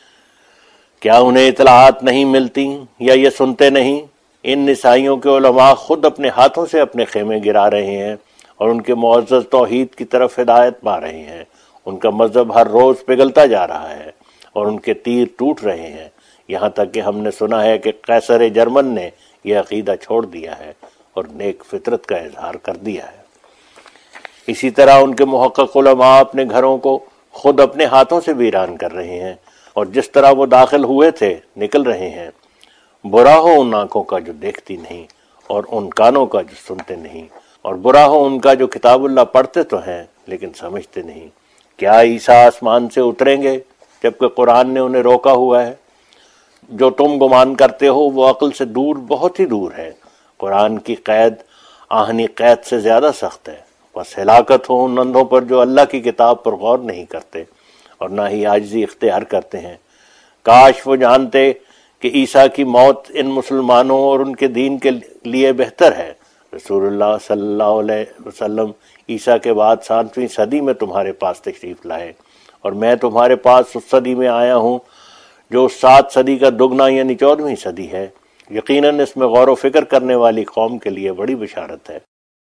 [SPEAKER 1] کیا انہیں اطلاعات نہیں ملتی یا یہ سنتے نہیں؟ ان عیسائیوں کے علماء خود اپنے ہاتھوں سے اپنے خیمے گرا رہے ہیں اور ان کے معزز توحید کی طرف ہدایت پا رہے ہیں۔ ان کا مذہب ہر روز پگھلتا جا رہا ہے اور ان کے تیر ٹوٹ رہے ہیں، یہاں تک کہ ہم نے سنا ہے کہ قیصر جرمن نے یہ عقیدہ چھوڑ دیا ہے اور نیک فطرت کا اظہار کر دیا ہے۔ اسی طرح ان کے محقق علماء اپنے گھروں کو خود اپنے ہاتھوں سے ویران کر رہے ہیں، اور جس طرح وہ داخل ہوئے تھے نکل رہے ہیں۔ برا ہو ان آنکھوں کا جو دیکھتی نہیں اور ان کانوں کا جو سنتے نہیں، اور برا ہو ان کا جو کتاب اللہ پڑھتے تو ہیں لیکن سمجھتے نہیں۔ کیا عیسیٰ آسمان سے اتریں گے جبکہ قرآن نے انہیں روکا ہوا ہے؟ جو تم گمان کرتے ہو وہ عقل سے دور، بہت ہی دور ہے۔ قرآن کی قید آہنی قید سے زیادہ سخت ہے۔ بس ہلاکت ہو ان اندھوں پر جو اللہ کی کتاب پر غور نہیں کرتے اور نہ ہی عاجزی اختیار کرتے ہیں۔ کاش وہ جانتے کہ عیسیٰ کی موت ان مسلمانوں اور ان کے دین کے لیے بہتر ہے۔ رسول اللہ صلی اللہ علیہ وسلم عیسیٰ کے بعد 7ویں صدی میں تمہارے پاس تشریف لائے، اور میں تمہارے پاس اس صدی میں آیا ہوں جو 7 صدی کا دگنا یعنی 14ویں صدی ہے۔ یقیناً اس میں غور و فکر کرنے والی قوم کے لیے بڑی بشارت ہے۔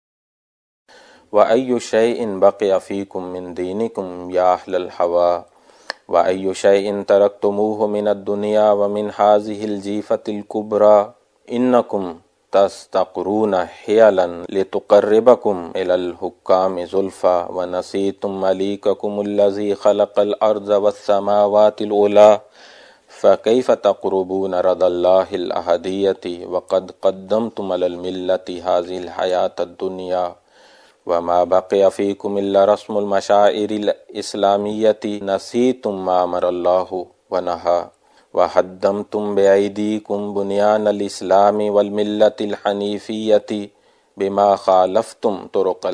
[SPEAKER 2] وَأَيُّ شَيْءٍ بَقِيَ فِيكُم مِّن دِينِكُمْ يَا أَهْلَ الْهَوَىٰ وَأَيُّ شَيْءٍ تَرَكْتُمُوهُ مِنَ الدُّنْيَا وَمِنْ هَٰذِهِ الْجِيفَةِ الْكُبْرَىٰ إِنَّكُمْ تَسْتَقْرُونَ حِيَلًا لِتُقَرِّبَكُمْ إِلَى الْحُكَّامِ زُلْفَىٰ وَنَسِيتُم مَّلِيكَكُمُ الَّذِي خَلَقَ الْأَرْضَ وَالسَّمَاوَاتِ الْعُلَىٰ فَكَيْفَ تَقْرُبُونَ رَضَى اللَّهِ الْأَحَدِيَّةِ وَقَدْ قَدَّمْتُمْ عَلَى الْمِلَّةِ هَٰذِهِ الْحَيَاةَ الدُّنْيَا وَمَا بَقِيَ فِيكُمْ إِلَّا رَسْمُ الْمَشَاعِرِ الْإِسْلَامِيَّةِ نَسِيتُم مَّا أَمَرَ اللَّهُ وَنَهَىٰ وَهَدَّمْتُم بِأَيْدِيكُمْ بُنْيَانَ الْإِسْلَامِ وَالْمِلَّةِ الْحَنِيفِيَّةِ بِمَا خَالَفْتُمْ طُرُقَ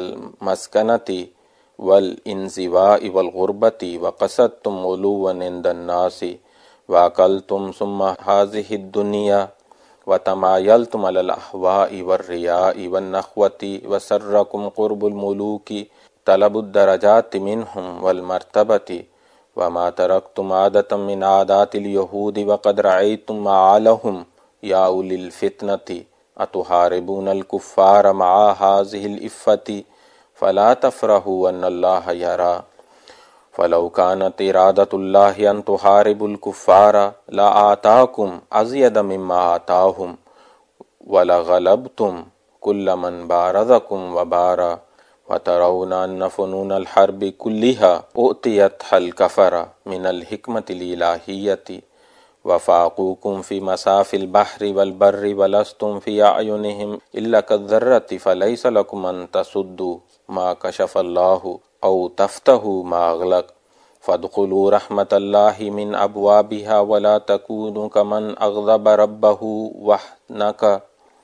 [SPEAKER 2] الْمَسْكَنَةِ وَالْإِنزِوَاءِ وَالْغُرْبَةِ وَقَصَدتُّمْ عُلُوًّا عِندَ النَّاسِ وَأَقَلْتُمْ ثُمَّ هَذِهِ الدُّنْيَا وَتَمَايَلْتُمْ عَلَى الْأَهْوَاءِ وَالرِّيَاءِ وَالنَّخْوَةِ وَسَرَّكُمْ قُرْبُ الْمُلُوكِ طَلَبُ الدَّرَجَاتِ مِنْهُمْ وَالْمَرْتَبَةِ وَمَا تَرَكْتُمْ عَادَةً مِنْ عَادَاتِ الْيَهُودِ وَقَدْ رَأَيْتُمْ مَعَالَهُمْ يَا أُولِي الْفِتْنَةِ أَتُحَارِبُونَ الْكُفَّارَ مَعَ هَذِهِ الْإِفَّةِ فَلَا تَفْرَحُوا أَنَّ اللَّهَ يَرَى فَلَوْ كَانَتْ إِرَادَةُ اللَّهِ أَن تُحَارِبُوا الْكُفَّارَ لَآتَاكُمْ أَزْيَدَ مِمَّا آتَاهُمْ وَلَغَلَبْتُمْ كُلَّ مَنْ بَارَزَكُمْ وَبَارَ وَتَرَوْنَ أَنَّ فُنُونَ الْحَرْبِ كُلِّهَا أُؤْتِيَتْهَا الْكَفَرَةُ مِنَ الْحِكْمَةِ الْإِلَٰهِيَّةِ وَفَاقُوكُمْ فِي مَسَافِ الْبَحْرِ وَالْبَرِّ وَلَسْتُمْ فِي أَعْيُنِهِمْ إِلَّا كَالذَّرَّةِ فَلَيْسَ لَكُمْ أَن تَصُدُّوا مَا كَشَفَ اللَّهُ أَوْ تَفْتَحُوا مَا أَغْلَقَ فَادْخُلُوا رَحْمَةَ اللَّهِ مِنْ أَبْوَابِهَا وَلَا تَكُونُوا كَمَنْ أَغْضَبَ رَبَّهُ وَاحْتَنَكَ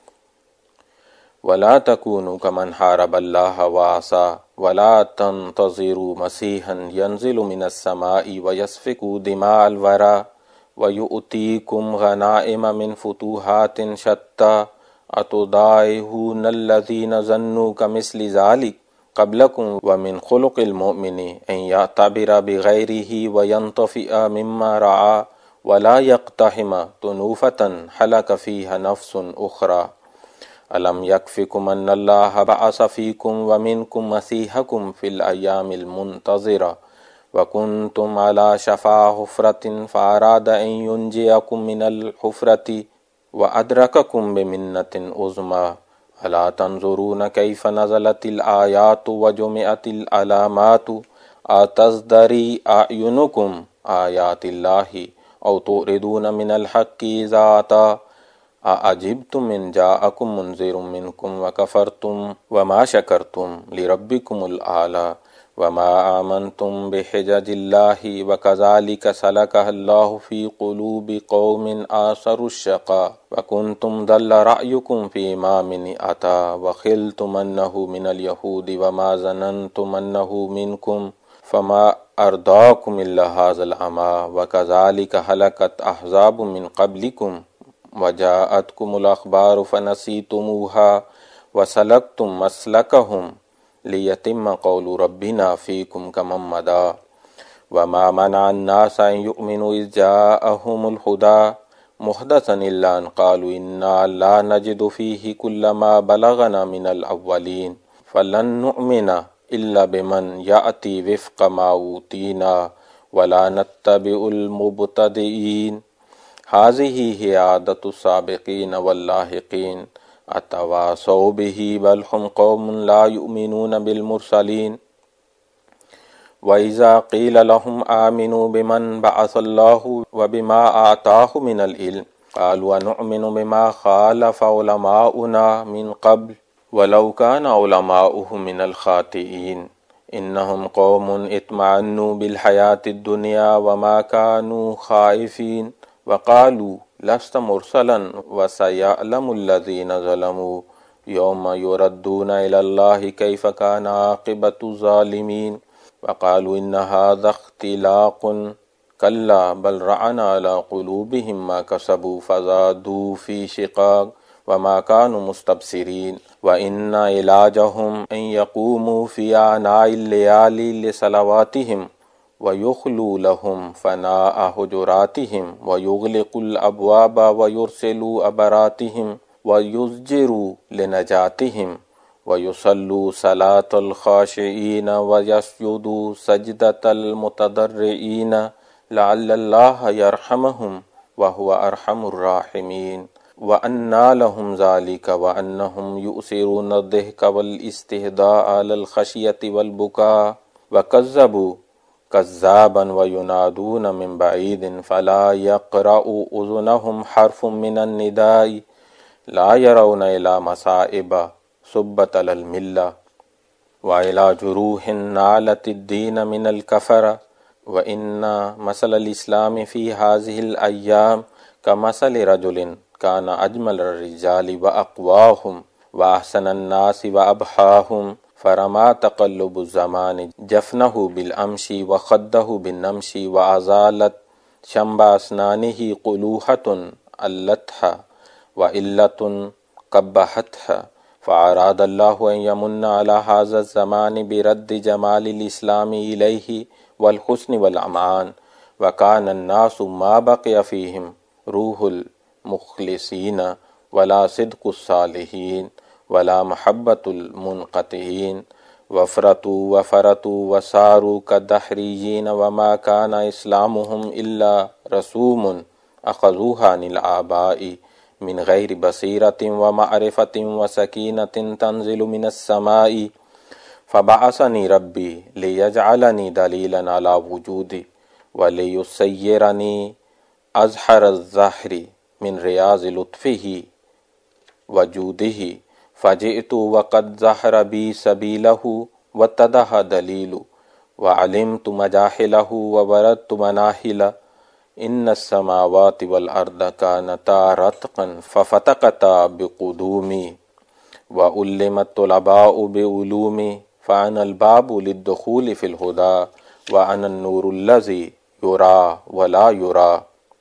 [SPEAKER 2] وَلَا تَكُونُوا كَمَنْ حَارَبَ اللَّهَ وَعَصَى وَلَا تَنْتَظِرُوا مَسِيحًا يَنْزِلُ مِنَ السَّمَاءِ وَيَسْفِكُ دِمَاءَ الْوَرَى وَيُؤْتِيكُمْ غَنَائِمَ مِنْ فُتُوحَاتٍ شَتَّى أَتُضَاعِفُونَ الَّذِينَ ظَنُّوا كَمِثْلِ ذَلِكَ قبلكم ومن خلق المؤمن أن يعتبر بغيره وينطفئ مما رعى ولا يقتحم طنوفة حلق فيها نفس أخرى ألم يكفكم أن الله بعث فيكم ومنكم مسيحكم في الأيام المنتظرة وكنتم على شفا حفرة فأراد أن ينجيكم من الحفرة وأدرككم بمنة عظمى ألا تنظرون كيف نزلت الآيات وجمعت العلامات أتزدري أعينكم آيات الله أو تعرضون من الحق إذا أتى أعجبتم من جاءكم منذر منكم وكفرتم وما شكرتم لربكم الأعلى وما آمنتم بحجج الله وكذلك سلكها الله في قلوب قوم آثروا الشقاء وكنتم ضل رأيكم في إمام أتى وخلتم أنه من اليهود وما ظننتم أنه منكم فما أرضاكم إلا هذا العمى وكذلك هلكت أحزاب من قبلكم وجاءتكم الأخبار فنسيتموها وسلكتم مسلكهم ليتم قول ربنا فيكم كمن مضى وما منع الناس أن يؤمنوا إذ جاءهم الهدى محدثا إلا أن قالوا إنا لا نجد فيه كل ما بلغنا من الأولين فلن نؤمن إلا بمن يأتي وفق ما أوتينا ولا نتبع المبتدئين هذه هي عادة السابقين واللاحقين أتواصوا به بل هم قوم لا يؤمنون بالمرسلين وإذا قيل لهم آمنوا بمن بعث الله وبما آتاه من العلم قالوا ونؤمن بما خالف علماؤنا من قبل ولو كان علماؤهم من الخاطئين إنهم قوم اطمأنوا بالحياة الدنيا وما كانوا خائفين وقالوا لست مرسلا وسيعلم الذين ظلموا يوم يردون إلى الله كيف كان عاقبة الظالمين وقالوا إن هذا اختلاق كلا بل رعنا على قلوبهم ما كسبوا فزادوا في شقاق وما كانوا مستبصرين وإن علاجهم أن يقوموا في آناء الليالي لصلواتهم ويخلوا لهم فناء حجراتهم ويغلقوا الأبواب ويرسلوا أبراتهم ويزجروا لنجاتهم ويصلوا صلاة الخاشعين ويسجدوا سجدة المتضرعين لعل الله يرحمهم وهو أرحم الراحمين وأنى لهم ذلك وأنهم يؤثرون الضحك والاستهزاء على الخشية والبكاء وكذبوا كذابا وينادون من بعيد فلا يقرأ أذنهم حرف من النداء لا يرون إلى مصائب صبت على الملة وإلى جروح نالت الدين من الكفر وإن مثل الإسلام في هذه الأيام كمثل رجل كان أجمل الرجال وأقواهم وأحسن الناس وأبحاهم فرما تقلب الزمان جفنه بالأمشي وخده بالنمشي وأزالت شنب اسنانہ قلوحۃ علتھا وعلۃ قبحتھا فاراد اللہ ان یمن علی ھذا الزمان برد جمال الاسلام الیہ والحسن والامان وکان الناس ما بقی فیہم روح المخلصین ولا صدق الصالحین ولا محبت المنقطعین وفرطوا وساروا كالدحریین وما كان اسلامهم الا رسوم اخذوها عن الآباء من غیر بصیرۃ ومعرفۃ وسکینۃ تنزل من السماء فبعثنی ربی لیجعلنی دلیلا علی وجودی ولیسیرنی ازہر الزہر من ریاض لطفہ وجودہ فجئت وقد ظہر بی سبیلہ واتضح دلیل وعلمت مجاہلہ وبردت مناہلہ ان السماوات والارض كانتا رتقا ففتقتا بقدومی وعلمت طلباء بعلومی فانا الباب للدخول في الهدى وانا النور الذي يرى ولا يرى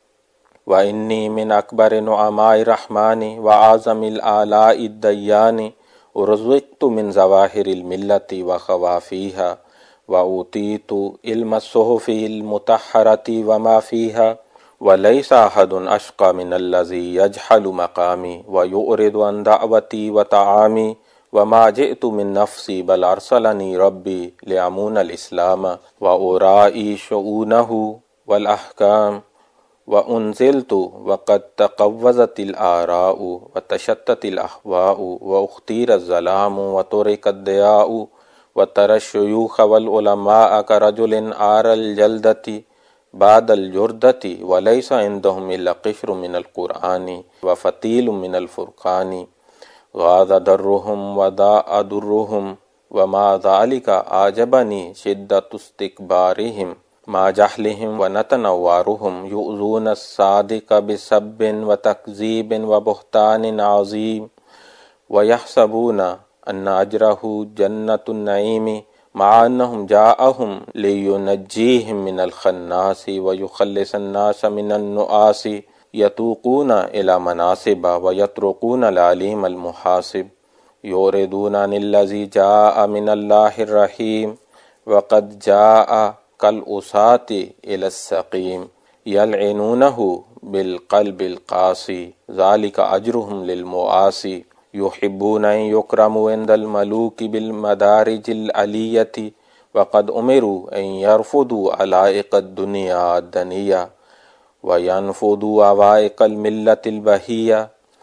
[SPEAKER 2] وانی من اکبر نعماء الرحمن واعظم الآلاء الدیان ورزقت من ظواہر الملت وخوافیہا وأوتیت علم الصحف المطہرۃ وما فیہا ولیس احد اشقى من الذی یجہل مقامی ویعرض عن دعوتی وطعامی وما جئت من نفسی بل ارسلنی ربی لیعمون الاسلام وأرائی شؤونہ والاحکام وانزلت وقد تقوضت الآراء وتشتت الاہواء واختیر الظلام وترک الضیاء وترى الشيوخ والعلماء كرجل عار الجلدة بعد الجردة وليس عندهم إلا قشر من القرآن وفتيل من الفرقان غاض درهم وضاء درهم وما ذلك أعجبني شدة استكبارهم مع جهلهم ونتنوارهم يؤذون الصادق بسب وتكذيب وبهتان عظيم ويحسبون ان اجرہ جنت النعیم مع انہم جاءہم لینجیہم من الخناس ویخلص الناس من النؤاس یتوقون الى مناصب ویترکون العلیم المحاسب یوردون عن الذی جاء من اللہ الرحیم وقد جاء کالعصاة الى السقیم یلعنونہ بالقلب القاسی ذلک اجرہم للمعاصی یحبون ان یکرموا عند الملوک بالمدارج العلیۃ وقد امروا ان یرفضوا علائق الدنیا الدنیہ وینفضوا عوائق الملت البہیہ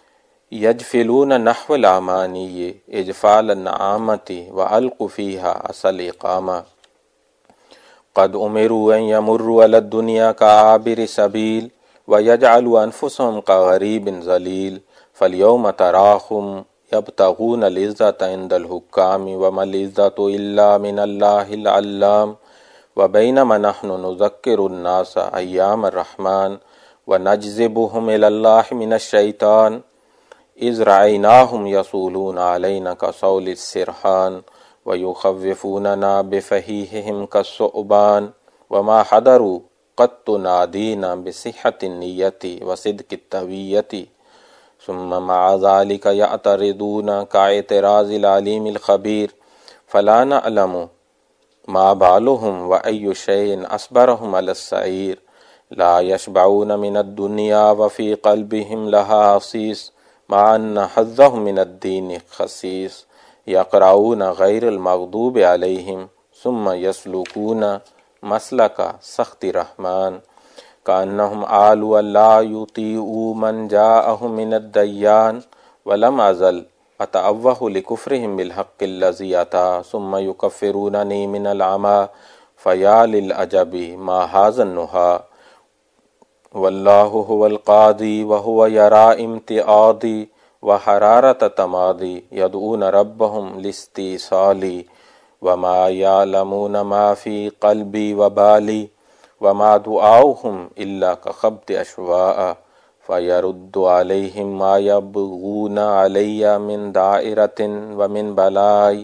[SPEAKER 2] یجفلون نحو الامانی اجفال النعامۃ والقوا فیہا اصل الاقامہ قد امروا ان یمروا علی الدنیا کعابر سبیل ویجعلوا انفسهم کغریب ذلیل فاليوم تراهم يبتغون العزة عند الحكام وما العزة إلا من الله العلام وبينما نحن نذكر الناس أيام الرحمن ونجذبهم إلى الله من الشيطان إذ رأيناهم يصولون علينا كصول السرحان ويخوفوننا بفحيحهم كالثعبان وما حضروا قط نادينا بصحة النية وصدق التوية ثم مع ذلك يعترضون كاعتراض العليم الخبير فلا نعلم ما بالهم وأي شيء أصبرهم على السعير لا يشبعون من الدنيا وفي قلبهم لها حصيص مع أن حظهم من الدين خسيس يقرؤون غير المغضوب عليهم ثم يسلكون مسلك سخط رحمن كأنهم آلوا لا يطيعوا من جاءهم من الديان ولم أزل أتأوه لكفرهم بالحق الذي أتى ثم يكفرونني من العمى فيا للعجب ما هذا النهى والله هو القاضي وهو يرى امتعاضي وحرارة تماضي يدعون ربهم لاستئصالي وما يعلمون ما في قلبي وبالي وما دعاؤهم إلا كخبط أشواء فيرد عليهم ما يبغون علي من دائرة ومن بلاء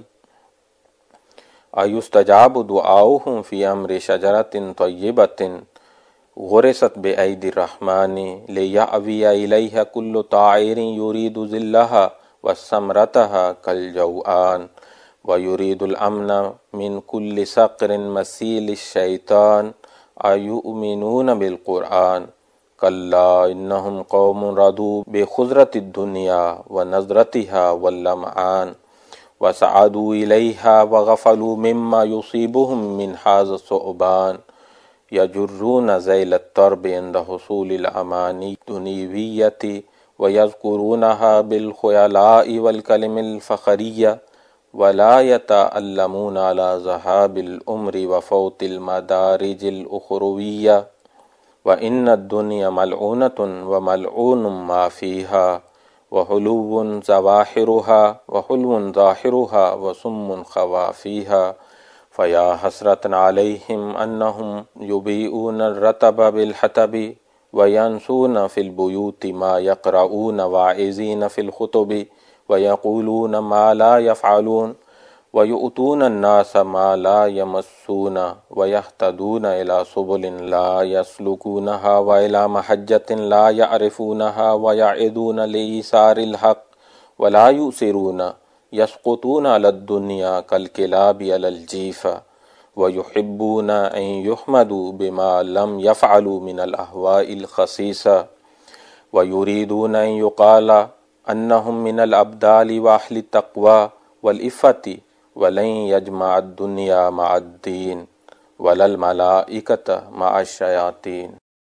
[SPEAKER 2] أيستجاب دعاؤهم في أمر شجرة طيبة غرست بأيدي الرحمن ليأوي إليها كل طائر يريد ظلها وثمرتها كالجوعان ويريد الأمن من كل سقر مسيل الشيطان أيؤمنون بالقرآن كلا إنهم قوم رضوا بخضرة الدنيا ونظرتها واللمعان وسعدوا إليها وغفلوا مما يصيبهم من هذا الثعبان يجرون ذيل الترب عند حصول الأماني الدنيوية ويذكرونها بالخيلاء والكلم الفخرية ولا يتألمون على ذهاب الأمر وفوت المدارج الأخروية وإن الدنيا ملعونة وملعون ما فيها وحلو ظواهرها وحلو ظاهرها وسم خوافيها فيا حسرة عليهم أنهم يبيئون الرطب بالحطب وينسون في البيوت ما يقرؤون واعظين في الخطب ويقولون ما لا يفعلون ويؤتون الناس ما لا يمسون ويهتدون إلى سبل لا يسلكونها وإلى محجة لا يعرفونها ويعدون لإيثار الحق ولا يؤثرون يسقطون على الدنيا كالكلاب على الجيفة ويحبون أن يحمدوا بما لم يفعلوا من الأهواء الخسيسة ويريدون أن يقال أنهم من الأبدال وأهل التقوى والإفة ولن يجمع الدنيا مع الدين ولا الملائكة مع الشياطين۔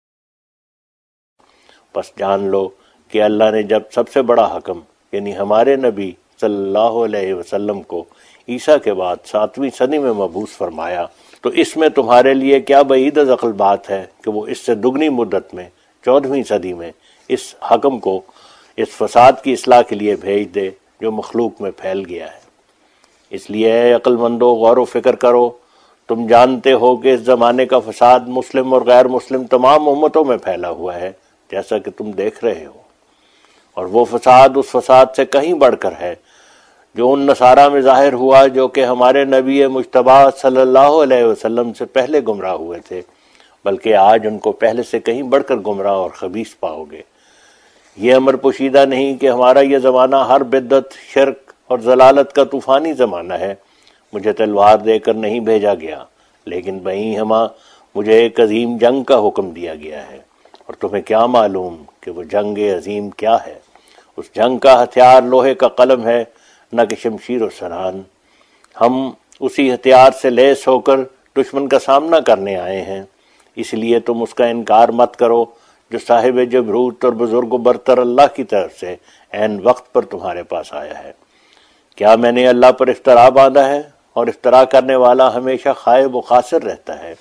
[SPEAKER 1] بس جان لو کہ اللہ نے جب سب سے بڑا حکم یعنی ہمارے نبی صلی اللہ علیہ وسلم کو عیسیٰ کے بعد 7ویں صدی میں مبعوث فرمایا تو اس میں تمہارے لیے کیا بعید از عقل بات ہے کہ وہ اس سے دگنی مدت میں 14ویں صدی میں اس حکم کو اس فساد کی اصلاح کے لیے بھیج دے جو مخلوق میں پھیل گیا ہے۔ اس لیے اے عقل مندو غور و فکر کرو، تم جانتے ہو کہ اس زمانے کا فساد مسلم اور غیر مسلم تمام امتوں میں پھیلا ہوا ہے جیسا کہ تم دیکھ رہے ہو، اور وہ فساد اس فساد سے کہیں بڑھ کر ہے جو ان نصارہ میں ظاہر ہوا جو کہ ہمارے نبی مجتبیٰ صلی اللہ علیہ وسلم سے پہلے گمراہ ہوئے تھے، بلکہ آج ان کو پہلے سے کہیں بڑھ کر گمراہ اور خبیث پاؤ گے۔ یہ امر پوشیدہ نہیں کہ ہمارا یہ زمانہ ہر بدعت، شرک اور ضلالت کا طوفانی زمانہ ہے۔ مجھے تلوار دے کر نہیں بھیجا گیا، لیکن بہیں ہمہ مجھے ایک عظیم جنگ کا حکم دیا گیا ہے، اور تمہیں کیا معلوم کہ وہ جنگ عظیم کیا ہے؟ اس جنگ کا ہتھیار لوہے کا قلم ہے، نہ کہ شمشیر و سنان۔ ہم اسی ہتھیار سے لیس ہو کر دشمن کا سامنا کرنے آئے ہیں، اس لیے تم اس کا انکار مت کرو جو صاحب جبروت اور بزرگ و برتر اللہ کی طرف سے عین وقت پر تمہارے پاس آیا ہے۔ کیا میں نے اللہ پر افترا باندھا ہے اور افترا کرنے والا ہمیشہ خائب و خاسر رہتا ہے؟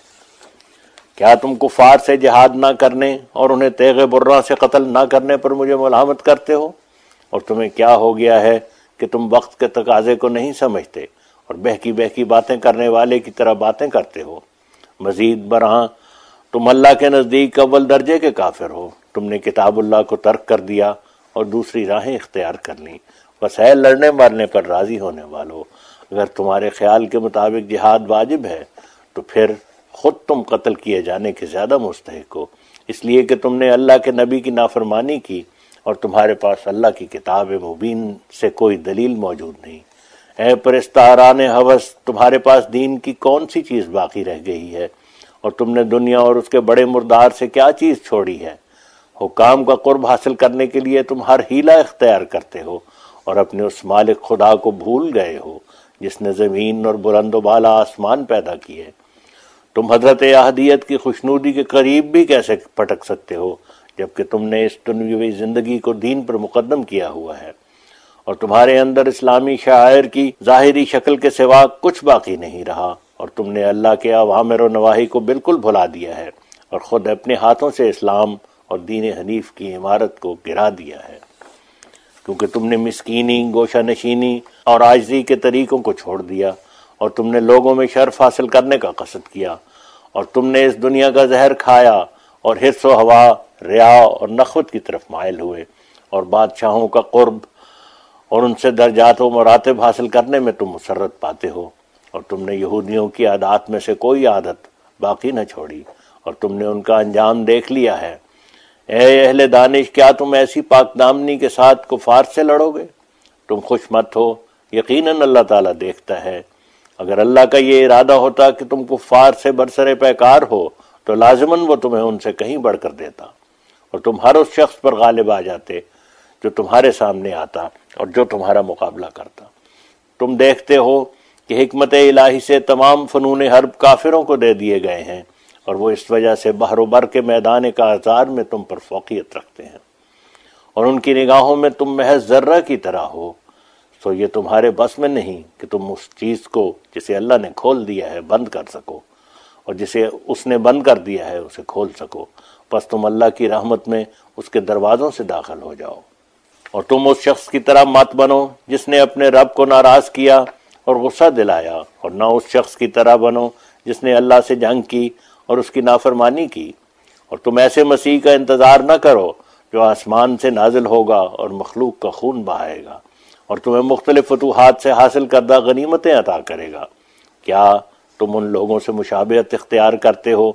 [SPEAKER 1] کیا تم کفار سے جہاد نہ کرنے اور انہیں تیغ برہ سے قتل نہ کرنے پر مجھے ملامت کرتے ہو؟ اور تمہیں کیا ہو گیا ہے کہ تم وقت کے تقاضے کو نہیں سمجھتے اور بہکی بہکی باتیں کرنے والے کی طرح باتیں کرتے ہو؟ مزید برآں تم اللہ کے نزدیک اول درجے کے کافر ہو۔ تم نے کتاب اللہ کو ترک کر دیا اور دوسری راہیں اختیار کر لیں۔ بس ہے لڑنے مارنے پر راضی ہونے والو، اگر تمہارے خیال کے مطابق جہاد واجب ہے تو پھر خود تم قتل کیے جانے کے زیادہ مستحق ہو، اس لیے کہ تم نے اللہ کے نبی کی نافرمانی کی اور تمہارے پاس اللہ کی کتاب مبین سے کوئی دلیل موجود نہیں۔ اے پرستاران ہوس، تمہارے پاس دین کی کون سی چیز باقی رہ گئی ہے، اور تم نے دنیا اور اس کے بڑے مردار سے کیا چیز چھوڑی ہے؟ حکام کا قرب حاصل کرنے کے لیے تم ہر ہیلہ اختیار کرتے ہو اور اپنے اس مالک خدا کو بھول گئے ہو جس نے زمین اور بلند و بالا آسمان پیدا کیے۔ تم حضرت احدیت کی خوشنودی کے قریب بھی کیسے پٹک سکتے ہو جبکہ تم نے اس دنیاوی زندگی کو دین پر مقدم کیا ہوا ہے، اور تمہارے اندر اسلامی شعائر کی ظاہری شکل کے سوا کچھ باقی نہیں رہا، اور تم نے اللہ کے اوامر و نواہی کو بالکل بھلا دیا ہے اور خود اپنے ہاتھوں سے اسلام اور دین حنیف کی عمارت کو گرا دیا ہے، کیونکہ تم نے مسکینی، گوشہ نشینی اور عاجزی کے طریقوں کو چھوڑ دیا، اور تم نے لوگوں میں شرف حاصل کرنے کا قصد کیا، اور تم نے اس دنیا کا زہر کھایا اور حرص و ہوا، ریا اور نخوت کی طرف مائل ہوئے، اور بادشاہوں کا قرب اور ان سے درجات و مراتب حاصل کرنے میں تم مسرت پاتے ہو، اور تم نے یہودیوں کی عادات میں سے کوئی عادت باقی نہ چھوڑی، اور تم نے ان کا انجام دیکھ لیا ہے۔ اے اہل دانش، کیا تم ایسی پاک دامنی کے ساتھ کفار سے لڑو گے؟ تم خوش مت ہو، یقیناً اللہ تعالیٰ دیکھتا ہے۔ اگر اللہ کا یہ ارادہ ہوتا کہ تم کفار سے برسر پیکار ہو تو لازماً وہ تمہیں ان سے کہیں بڑھ کر دیتا، اور تم ہر اس شخص پر غالب آ جاتے جو تمہارے سامنے آتا اور جو تمہارا مقابلہ کرتا۔ تم دیکھتے ہو کہ حکمت الہی سے تمام فنون حرب کافروں کو دے دیے گئے ہیں، اور وہ اس وجہ سے بحر و بر کے میدان کارزار میں تم پر فوقیت رکھتے ہیں، اور ان کی نگاہوں میں تم محض ذرہ کی طرح ہو۔ سو یہ تمہارے بس میں نہیں کہ تم اس چیز کو جسے اللہ نے کھول دیا ہے بند کر سکو، اور جسے اس نے بند کر دیا ہے اسے کھول سکو۔ پس تم اللہ کی رحمت میں اس کے دروازوں سے داخل ہو جاؤ، اور تم اس شخص کی طرح مت بنو جس نے اپنے رب کو ناراض کیا اور غصہ دلایا، اور نہ اس شخص کی طرح بنو جس نے اللہ سے جنگ کی اور اس کی نافرمانی کی۔ اور تم ایسے مسیح کا انتظار نہ کرو جو آسمان سے نازل ہوگا اور مخلوق کا خون بہائے گا، اور تمہیں مختلف فتوحات سے حاصل کردہ غنیمتیں عطا کرے گا۔ کیا تم ان لوگوں سے مشابہت اختیار کرتے ہو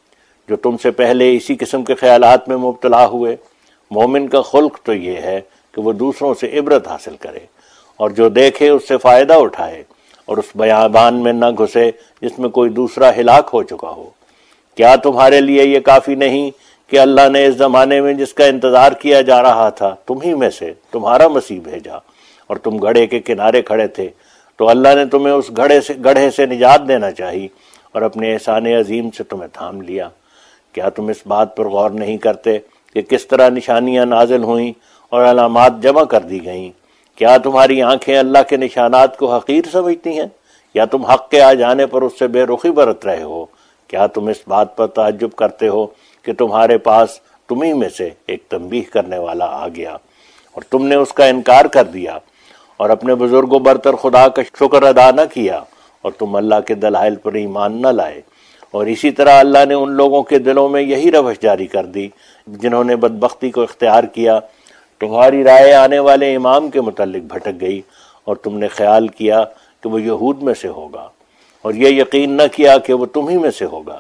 [SPEAKER 1] جو تم سے پہلے اسی قسم کے خیالات میں مبتلا ہوئے؟ مومن کا خلق تو یہ ہے کہ وہ دوسروں سے عبرت حاصل کرے، اور جو دیکھے اس سے فائدہ اٹھائے، اور اس بیابان میں نہ گھسے جس میں کوئی دوسرا ہلاک ہو چکا ہو۔ کیا تمہارے لیے یہ کافی نہیں کہ اللہ نے اس زمانے میں جس کا انتظار کیا جا رہا تھا تمہیں میں سے تمہارا مسیح بھیجا، اور تم گڑھے کے کنارے کھڑے تھے، تو اللہ نے تمہیں اس گڑھے سے نجات دینا چاہی اور اپنے احسان عظیم سے تمہیں تھام لیا۔ کیا تم اس بات پر غور نہیں کرتے کہ کس طرح نشانیاں نازل ہوئیں اور علامات جمع کر دی گئیں؟ کیا تمہاری آنکھیں اللہ کے نشانات کو حقیر سمجھتی ہیں، یا تم حق کے آ جانے پر اس سے بے رخی برت رہے ہو؟ کیا تم اس بات پر تعجب کرتے ہو کہ تمہارے پاس تمہیں میں سے ایک تنبیہ کرنے والا آ گیا اور تم نے اس کا انکار کر دیا اور اپنے بزرگ و برتر خدا کا شکر ادا نہ کیا، اور تم اللہ کے دلائل پر ایمان نہ لائے؟ اور اسی طرح اللہ نے ان لوگوں کے دلوں میں یہی روش جاری کر دی جنہوں نے بدبختی کو اختیار کیا۔ تمہاری رائے آنے والے امام کے متعلق بھٹک گئی، اور تم نے خیال کیا کہ وہ یہود میں سے ہوگا، اور یہ یقین نہ کیا کہ وہ تمہیں میں سے ہوگا۔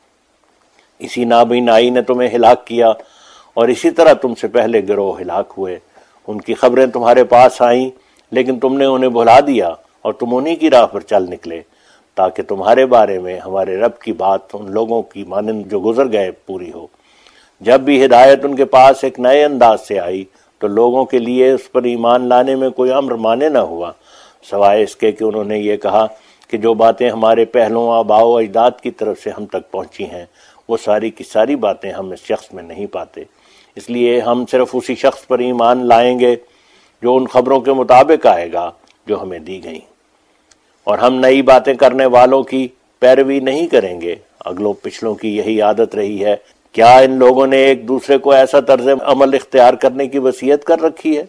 [SPEAKER 1] اسی نابینائی نے تمہیں ہلاک کیا، اور اسی طرح تم سے پہلے گروہ ہلاک ہوئے۔ ان کی خبریں تمہارے پاس آئیں، لیکن تم نے انہیں بھلا دیا اور تم انہی کی راہ پر چل نکلے، تاکہ تمہارے بارے میں ہمارے رب کی بات ان لوگوں کی مانند جو گزر گئے پوری ہو۔ جب بھی ہدایت ان کے پاس ایک نئے انداز سے آئی تو لوگوں کے لیے اس پر ایمان لانے میں کوئی امر مانے نہ ہوا، سوائے اس کے کہ انہوں نے یہ کہا کہ جو باتیں ہمارے پہلوں آباء و اجداد کی طرف سے ہم تک پہنچی ہیں وہ ساری کی ساری باتیں ہم اس شخص میں نہیں پاتے، اس لیے ہم صرف اسی شخص پر ایمان لائیں گے جو ان خبروں کے مطابق آئے گا جو ہمیں دی گئیں، اور ہم نئی باتیں کرنے والوں کی پیروی نہیں کریں گے۔ اگلوں پچھلوں کی یہی عادت رہی ہے۔ کیا ان لوگوں نے ایک دوسرے کو ایسا طرز عمل اختیار کرنے کی وصیت کر رکھی ہے؟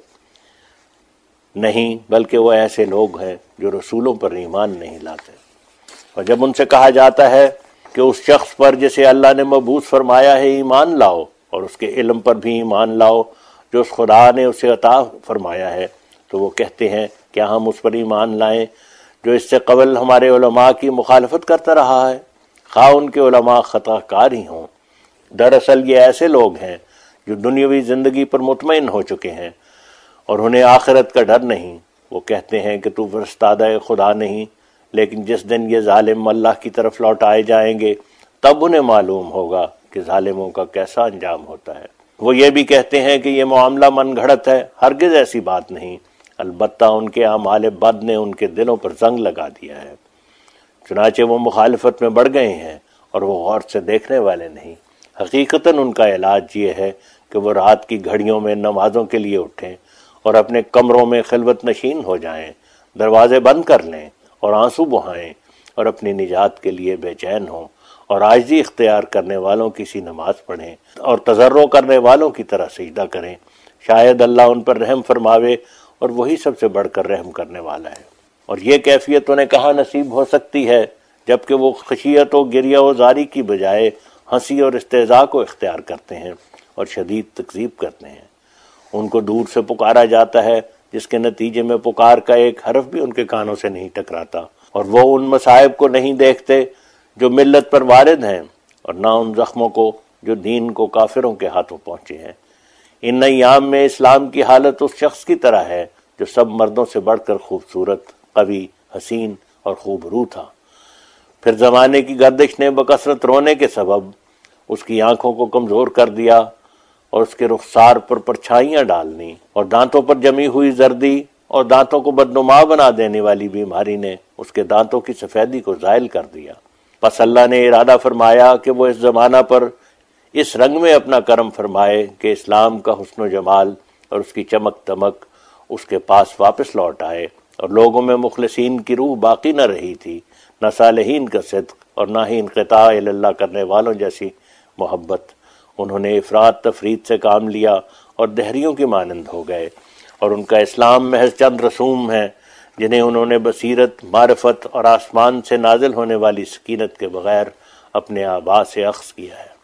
[SPEAKER 1] نہیں، بلکہ وہ ایسے لوگ ہیں جو رسولوں پر ایمان نہیں لاتے۔ اور جب ان سے کہا جاتا ہے کہ اس شخص پر جسے اللہ نے مبعوث فرمایا ہے ایمان لاؤ، اور اس کے علم پر بھی ایمان لاؤ جو اس خدا نے اسے عطا فرمایا ہے، تو وہ کہتے ہیں کیا ہم اس پر ایمان لائیں جو اس سے قبل ہمارے علماء کی مخالفت کرتا رہا ہے، خواہ ان کے علماء خطا کار ہی ہوں۔ دراصل یہ ایسے لوگ ہیں جو دنیاوی زندگی پر مطمئن ہو چکے ہیں اور انہیں آخرت کا ڈر نہیں۔ وہ کہتے ہیں کہ تو فرستادہ خدا نہیں، لیکن جس دن یہ ظالم اللہ کی طرف لوٹائے جائیں گے تب انہیں معلوم ہوگا کہ ظالموں کا کیسا انجام ہوتا ہے۔ وہ یہ بھی کہتے ہیں کہ یہ معاملہ من گھڑت ہے، ہرگز ایسی بات نہیں، البتہ ان کے اعمال بد نے ان کے دلوں پر زنگ لگا دیا ہے، چنانچہ وہ مخالفت میں بڑھ گئے ہیں اور وہ غور سے دیکھنے والے نہیں۔ حقیقتاً ان کا علاج یہ ہے کہ وہ رات کی گھڑیوں میں نمازوں کے لیے اٹھیں اور اپنے کمروں میں خلوت نشین ہو جائیں، دروازے بند کر لیں اور آنسو بہائیں اور اپنی نجات کے لیے بے چین ہوں، اور عاجزی اختیار کرنے والوں کی سی نماز پڑھیں اور تضرع کرنے والوں کی طرح سجدہ کریں، شاید اللہ ان پر رحم فرماوے، اور وہی سب سے بڑھ کر رحم کرنے والا ہے۔ اور یہ کیفیت انہیں کہاں نصیب ہو سکتی ہے جبکہ وہ خشیت و گریہ و زاری کی بجائے ہنسی اور استہزاء کو اختیار کرتے ہیں اور شدید تکذیب کرتے ہیں۔ ان کو دور سے پکارا جاتا ہے جس کے نتیجے میں پکار کا ایک حرف بھی ان کے کانوں سے نہیں ٹکراتا، اور وہ ان مصائب کو نہیں دیکھتے جو ملت پر وارد ہیں، اور نہ ان زخموں کو جو دین کو کافروں کے ہاتھوں پہنچے ہیں۔ ان ایام میں اسلام کی حالت اس شخص کی طرح ہے جو سب مردوں سے بڑھ کر خوبصورت، قوی، حسین اور خوب روح تھا۔ پھر زمانے کی گردش نے بکثرت رونے کے سبب اس کی آنکھوں کو کمزور کر دیا، اور اس کے رخسار پر پرچھائیاں ڈالنی، اور دانتوں پر جمی ہوئی زردی اور دانتوں کو بدنما بنا دینے والی بیماری نے اس کے دانتوں کی سفیدی کو زائل کر دیا۔ پس اللہ نے ارادہ فرمایا کہ وہ اس زمانہ پر اس رنگ میں اپنا کرم فرمائے کہ اسلام کا حسن و جمال اور اس کی چمک دمک اس کے پاس واپس لوٹ آئے، اور لوگوں میں مخلصین کی روح باقی نہ رہی تھی، نہ صالحین کا صدق اور نہ ہی انقطاع اللہ کرنے والوں جیسی محبت۔ انہوں نے افراط تفرید سے کام لیا اور دہریوں کی مانند ہو گئے، اور ان کا اسلام محض چند رسوم ہیں جنہیں انہوں نے بصیرت، معرفت اور آسمان سے نازل ہونے والی سکینت کے بغیر اپنے آبا سے اخذ کیا ہے۔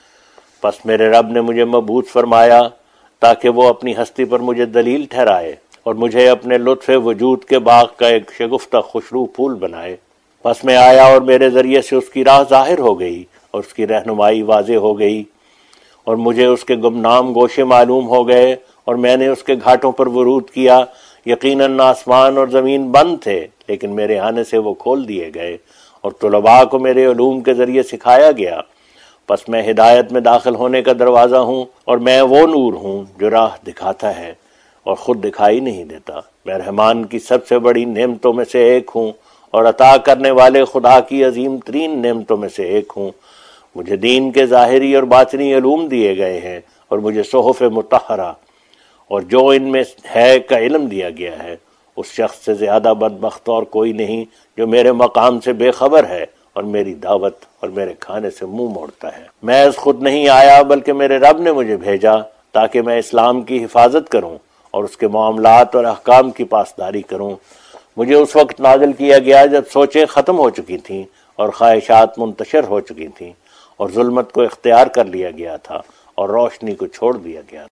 [SPEAKER 1] پس میرے رب نے مجھے مبعوث فرمایا تاکہ وہ اپنی ہستی پر مجھے دلیل ٹھہرائے اور مجھے اپنے لطف وجود کے باغ کا ایک شگفتہ خوشبو پھول بنائے۔ پس میں آیا اور میرے ذریعے سے اس کی راہ ظاہر ہو گئی اور اس کی رہنمائی واضح ہو گئی، اور مجھے اس کے گمنام گوشے معلوم ہو گئے، اور میں نے اس کے گھاٹوں پر ورود کیا۔ یقیناً آسمان اور زمین بند تھے، لیکن میرے آنے سے وہ کھول دیے گئے، اور طلباء کو میرے علوم کے ذریعے سکھایا گیا۔ پس میں ہدایت میں داخل ہونے کا دروازہ ہوں، اور میں وہ نور ہوں جو راہ دکھاتا ہے اور خود دکھائی نہیں دیتا۔ میں رحمان کی سب سے بڑی نعمتوں میں سے ایک ہوں، اور عطا کرنے والے خدا کی عظیم ترین نعمتوں میں سے ایک ہوں۔ مجھے دین کے ظاہری اور باطنی علوم دیے گئے ہیں، اور مجھے صحف مطہرہ اور جو ان میں ہے کا علم دیا گیا ہے۔ اس شخص سے زیادہ بدبخت اور کوئی نہیں جو میرے مقام سے بے خبر ہے اور میری دعوت اور میرے کھانے سے منہ موڑتا ہے۔ میں خود نہیں آیا بلکہ میرے رب نے مجھے بھیجا تاکہ میں اسلام کی حفاظت کروں اور اس کے معاملات اور احکام کی پاسداری کروں۔ مجھے اس وقت نازل کیا گیا جب سوچیں ختم ہو چکی تھیں اور خواہشات منتشر ہو چکی تھیں، اور ظلمت کو اختیار کر لیا گیا تھا اور روشنی کو چھوڑ دیا گیا تھا۔